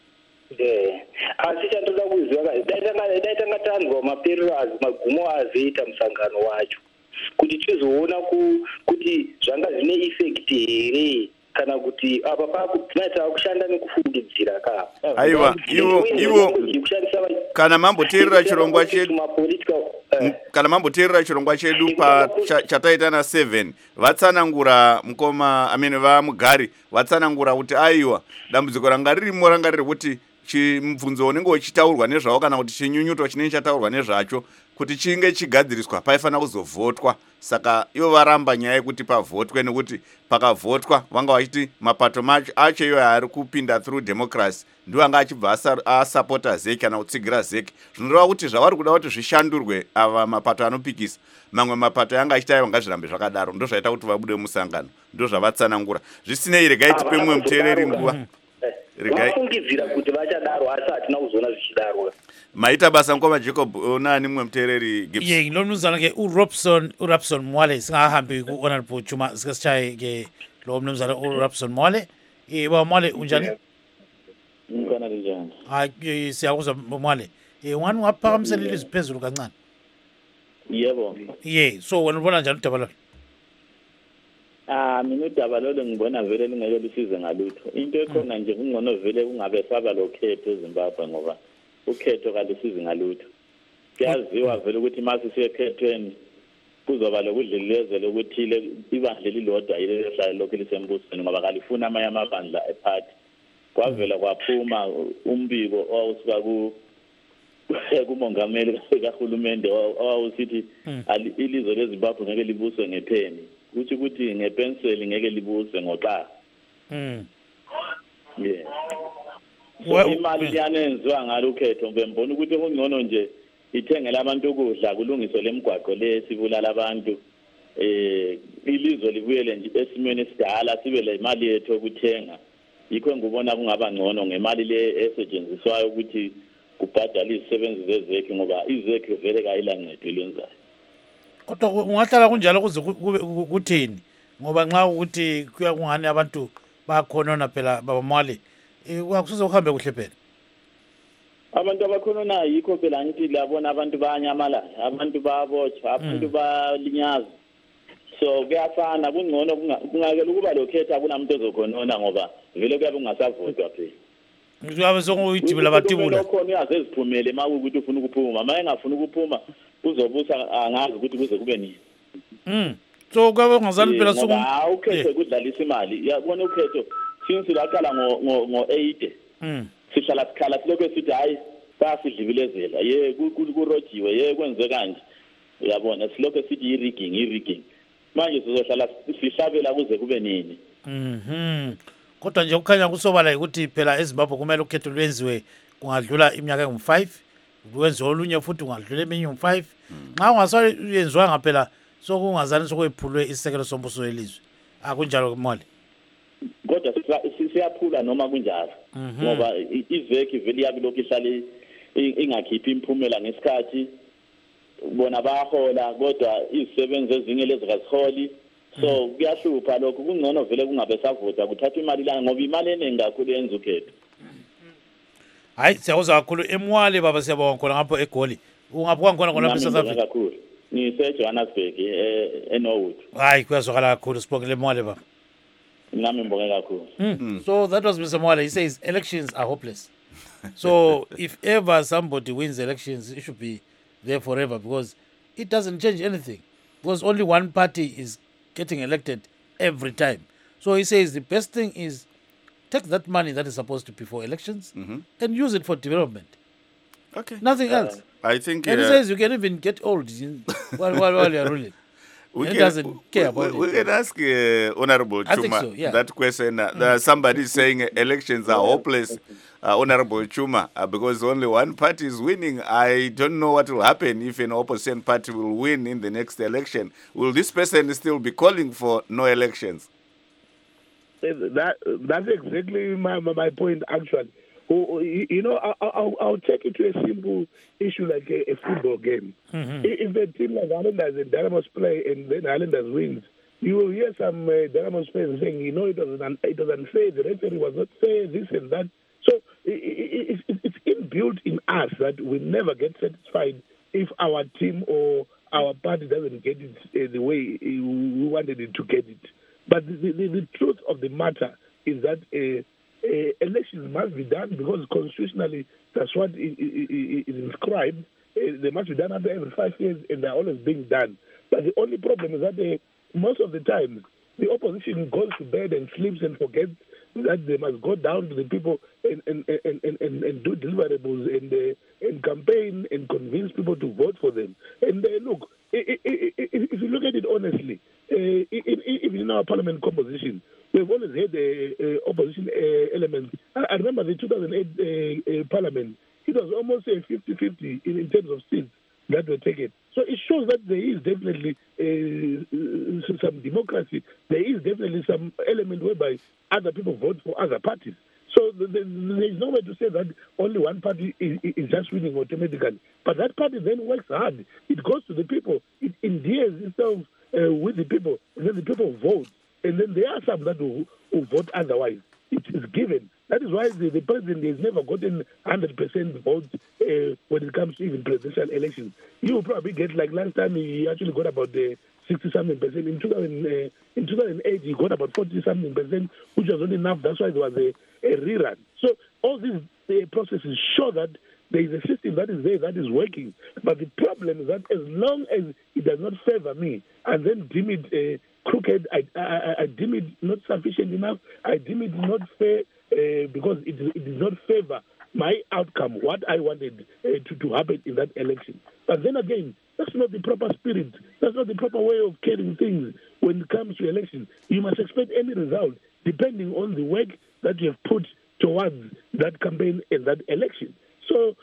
Eh, asi chandoda kuziva daitanga daitanga tanzwa maperero azi magumo azoita musangano wacho kuti tizoona kuti zvanga zvine effect here kana kuti apa pakunaita kushanda nekufungidzira ka aiwa ivo ivo kana mamboteerera chirongwa chedu kana mamboteerera chirongwa chedu pa chataita na seven vatsanangura mukoma amene vamugari vatsanangura kuti aiwa dambudziko ranga ririmo ranga riri kuti chimubvunzo unenge uchitaurwa nezvawo kana kuti chinyunyuto chinenge chataurwa nezvacho kuti chinge chigadziriswa paifanira kuzovhotwa. Saka ivo varamba nyaya yekuti pavhotwe nekuti pakavhotwa vanga vachiti mapato macho acho iwo ari kupinda through democracy ndiwo anga achibva asapota zeki kana kutsigira zeki. Zvinoreva kuti zvavari kuda kuti zvishandurwe ava mapato anopikisa mamwe mapato yanga achita ivo ngazvirambe zvakadaro ndo zvaita kuti vabude musangano ndo zvavatsanangura. Zvisinei regai tipe mumwe muteereri nguva vafungidzira kuti vachadaro asi hatina kuzoona zvichidaro. Maita basa ngoma Jacob nani mumwe muteereri Gibbs. Ye nginomnumzana ke uRobson uRobson Mwale singahambi ku Honorable Chuma sikasichaye ke lo mnumzana uRobson Mwale. Eh ba Mwale unjani? Ngikona njani? Hayi siyakuzwa Mwale. Eh wani waphakamsela iziphezulu kancane. Yebo. Ye so wena ubona njani udaba lo? Ah mina udaba lo ngibona vele lingeke lusize ngalutho. Into ekhona nje kungcono vele kungabe saba lokhetho eZimbabwe ngoba ukhetho kalusizi ngalutho. Kuyaziwa vele ukuthi mase siyekhethweni kuzoba lokudlilezela ukuthi ibandla lilodwa yile ehlala lokho lisembusweni ngoba kalifuna amanye amabandla eparty. Kwavela kwaphuma umbiko owusuka ku kumongameli kahulumende owawusithi ilizwe leZimbabwe ngeke libuswe ngepeni. Kuthi ukuthi ngepenseli ngeke libuswe ngoxa. Mm. Yeah. So imali yanenziwa ngalukhetho ngembona ukuthi kungcono nje ithengela abantu ukudla kulungiswe lemigwaqo le sibulala abantu eh ilizwe libuyele nje esimweni esidala sibe le imali yethu ukuthenga yikho ngubona kungaba ngcono ngemali le esetshenziswayo ukuthi kubhadala izisebenzi zezekhi ngoba izekhi vele kayilancedo lenzayo. Kodwa ungahlala kunjalo kuze kuthini ngoba nxa ukuthi kuya kungani abantu bakhona phela babamwali kwakusuze kuhambe kuhle phela. Abantu abakhona yikho phela ngithi labona abantu bayanyamala abantu bayabotsha abantu bayalinyaza. So kuyafana kungcono kungakela ukuba lokhetha kunamuntu ozokhonona ngoba vele kuyabe kungasavotwa phela. Ngiyabe sokuyidibula batibula. Lokho niyaze ziphumele makuthi ufuna ukuphuma maye ngafuna ukuphuma uzobusa angazi ukuthi kuze kube nini. Mm. So kwabe ngazani phela suku. Ah ukhetho kudlalisa imali. Yabona ukhetho since laqala ngo ngo eighty. Mm. Sihlala sikhala silokho sithi hayi basidlibilezela ye kurojiwe ye kwenze kanje. Uyabona silokho sithi i-rigging i-rigging. Manje sizohlala sihlabela kuze kube nini. Mhm. Kodwa nje ukukhanya kusobala ukuthi phela eZimbabwe kumele ukhetho lwenziwe kungadlula iminyaka engu five, kwenziwe olunye futhi kungadlula eminye engu five. Nxa ungasayenziwanga phela sokungazani sokwephulwe isisekelo sombuso welizwe. Akunjalo Mwale. Kodwa siyaphula noma kunjalo ngoba iveki vele yabi lokho ihlale ingakhiphi imphumela ngesikhathi bona bahola kodwa izisebenzi ezinye lezi kasiholi. So kuyahlupha lokho kungcono vele kungabe savota kuthatha imali la ngoba imali eningi kakhulu yenza ukhetho. Hayi siyakuzwa kakhulu eMwale baba siyabonga khona ngapho eGoli. Ungapho khona khona lapha eSouth Africa. Kakhulu. Ni seJohannesburg eNorwood. Hayi kuyazwakala kakhulu sibongele eMwale baba. Nami ngibonge kakhulu. So that was Mister Mwale. He says elections are hopeless. So if ever somebody wins elections, it should be there forever because it doesn't change anything. Because only one party is getting elected every time. So he says the best thing is take that money that is supposed to be for elections mm-hmm. and use it for development. Okay. Nothing uh, else. I think. And uh, he says you can even get old while, while, while you are ruling. We and can, it doesn't care we, about we it. We can ask uh, Honorable I Chuma think so, yeah. that question. Uh, mm. Somebody is saying uh, elections are hopeless, uh, Honorable Chuma, uh, because only one party is winning. I don't know what will happen if an opposition party will win in the next election. Will this person still be calling for no elections? That That's exactly my, my point, actually. You know, I'll, I'll take it to a simple issue like a, a football game. Mm-hmm. If a team like Islanders and Dynamos play and then Islanders wins, you will hear some uh, Dynamos fans saying, you know, it was, un- it was unfair, the referee was not fair, this and that. So it, it, it's inbuilt in us that we never get satisfied if our team or our party doesn't get it uh, the way we wanted it to get it. But the, the, the truth of the matter is that uh, uh, elections must be done because constitutionally that's what is, is inscribed. Uh, they must be done after every five years, and they're always being done. But the only problem is that uh, most of the time the opposition goes to bed and sleeps and forgets that they must go down to the people and and, and, and, and, and do deliverables and uh, and campaign and convince people to vote for them. And uh, look, if, if you look at it honestly, uh, even in our parliament composition, we've always had uh, uh, opposition uh, elements. I, I remember the two thousand eight uh, uh, parliament, it was almost a fifty-fifty in, in terms of seats that were taken. So it shows that there is definitely uh, some democracy. There is definitely some element whereby other people vote for other parties. So there is no way to say that only one party is, is just winning automatically. But that party then works hard. It goes to the people. It endears itself uh, with the people. And then the people vote. And then there are some that who, who vote otherwise. It is given. That is why the, the president has never gotten one hundred percent votes uh, when it comes to even presidential elections. You will probably get, like last time, he actually got about the sixty-something percent. In, two thousand, uh, in two thousand eight, he got about forty-something percent, which was not enough. That's why there was a, a rerun. So all these uh, processes show that there is a system that is there that is working. But the problem is that as long as it does not favor me and then deem it uh, crooked, I, I, I deem it not sufficient enough, I deem it not fair, Uh, because it, it does not favor my outcome, what I wanted uh, to, to happen in that election. But then again, that's not the proper spirit. That's not the proper way of carrying things when it comes to election. You must expect any result depending on the work that you have put towards that campaign and that election. So,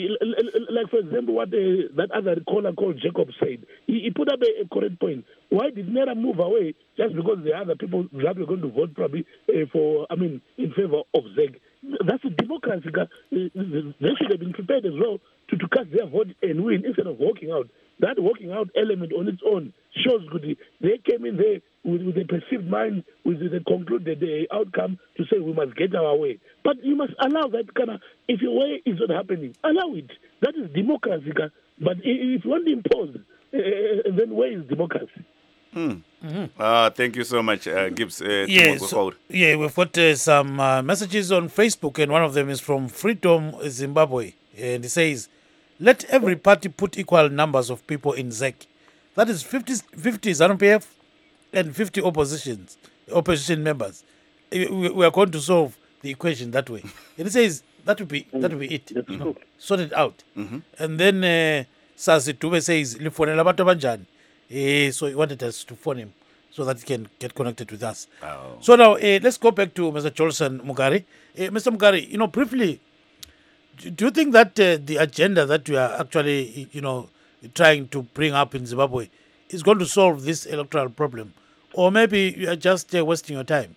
like for example, what uh, that other caller called Jacob said, he, he put up a, a correct point. Why did Nera move away just because the other people that were going to vote probably uh, for, I mean, in favor of Z E C? That's a democracy. Uh, they should have been prepared as well to, to cast their vote and win instead of walking out. That walking out element on its own shows good. They came in there with, with a perceived mind, with the concluded the outcome to say we must get our way. But you must allow that kind of, if your way is not happening, allow it. That is democracy. But if you want to impose, uh, then where is democracy? Mm. Mm-hmm. Uh, thank you so much, uh, Gibbs. Uh, yeah, so, yeah, we've got uh, some uh, messages on Facebook, and one of them is from Freedom Zimbabwe. And he says, let every party put equal numbers of people in Z E C. That is fifty, fifty ZANU P F and fifty oppositions, opposition members. We, we are going to solve the equation that way. And he says, that will be, that will be it. You know, sort it out. Mm-hmm. And then uh, Sazi Tube says, Lifonela bantu banjani. Uh, so he wanted us to phone him so that he can get connected with us. Oh. So now uh, let's go back to Mister Jolson Mugari. Uh, Mister Mugari, you know, briefly, do you think that uh, the agenda that you are actually, you know, trying to bring up in Zimbabwe is going to solve this electoral problem? Or maybe you are just uh, wasting your time?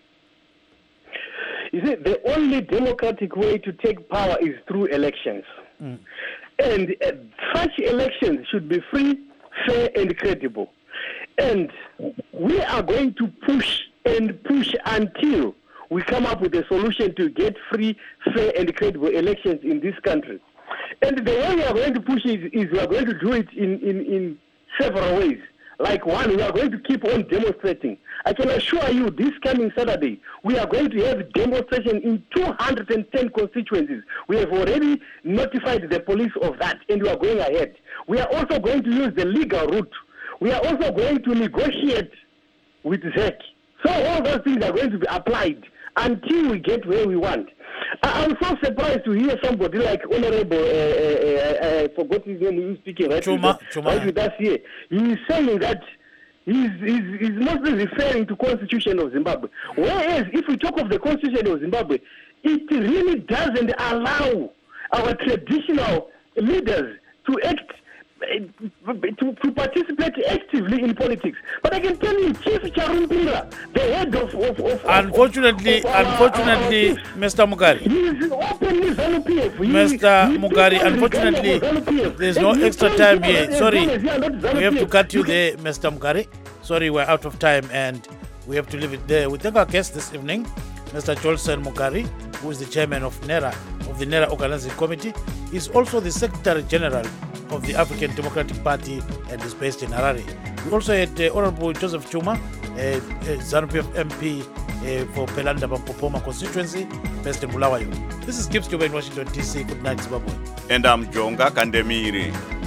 You see, the only democratic way to take power is through elections. Mm. And uh, such elections should be free, fair and credible. And we are going to push and push until we come up with a solution to get free, fair and credible elections in this country. And the way we are going to push it is we are going to do it in, in, in several ways. Like one, we are going to keep on demonstrating. I can assure you this coming Saturday, we are going to have demonstration in two hundred ten constituencies. We have already notified the police of that, and we are going ahead. We are also going to use the legal route. We are also going to negotiate with Z E C. So all those things are going to be applied until we get where we want. I, I'm so surprised to hear somebody like Honorable, uh, uh, uh, I forgot his name, who is speaking right, Chuma, with, Chuma. right with us here. He is saying that he's, he's, he's mostly referring to Constitution of Zimbabwe. Whereas if we talk of the Constitution of Zimbabwe, it really doesn't allow our traditional leaders to act To, to participate actively in politics. But I can tell you, Chief Charumpira, the head of... of, of unfortunately, of, of unfortunately, our, our Mister Mugari. He is openly ZANU P F. Mister Mugari, unfortunately, there's no extra time here. Sorry, we have to cut you there, Mister Mugari. Sorry, we're out of time and we have to leave it there. We thank our guest this evening, Mister Jolson Mugari, who is the chairman of NERA, of the NERA Organizing Committee, is also the Secretary General of the African Democratic Party and is based in Harare. We also had uh, Honorable Joseph Chuma, uh, uh, ZANU-P F M P uh, for Pelanda Bampopoma constituency, based in Bulawayo. This is Gibbs Joba in Washington, D C. Good night, Zimbabwe. And I'm Jonga Kandemiri.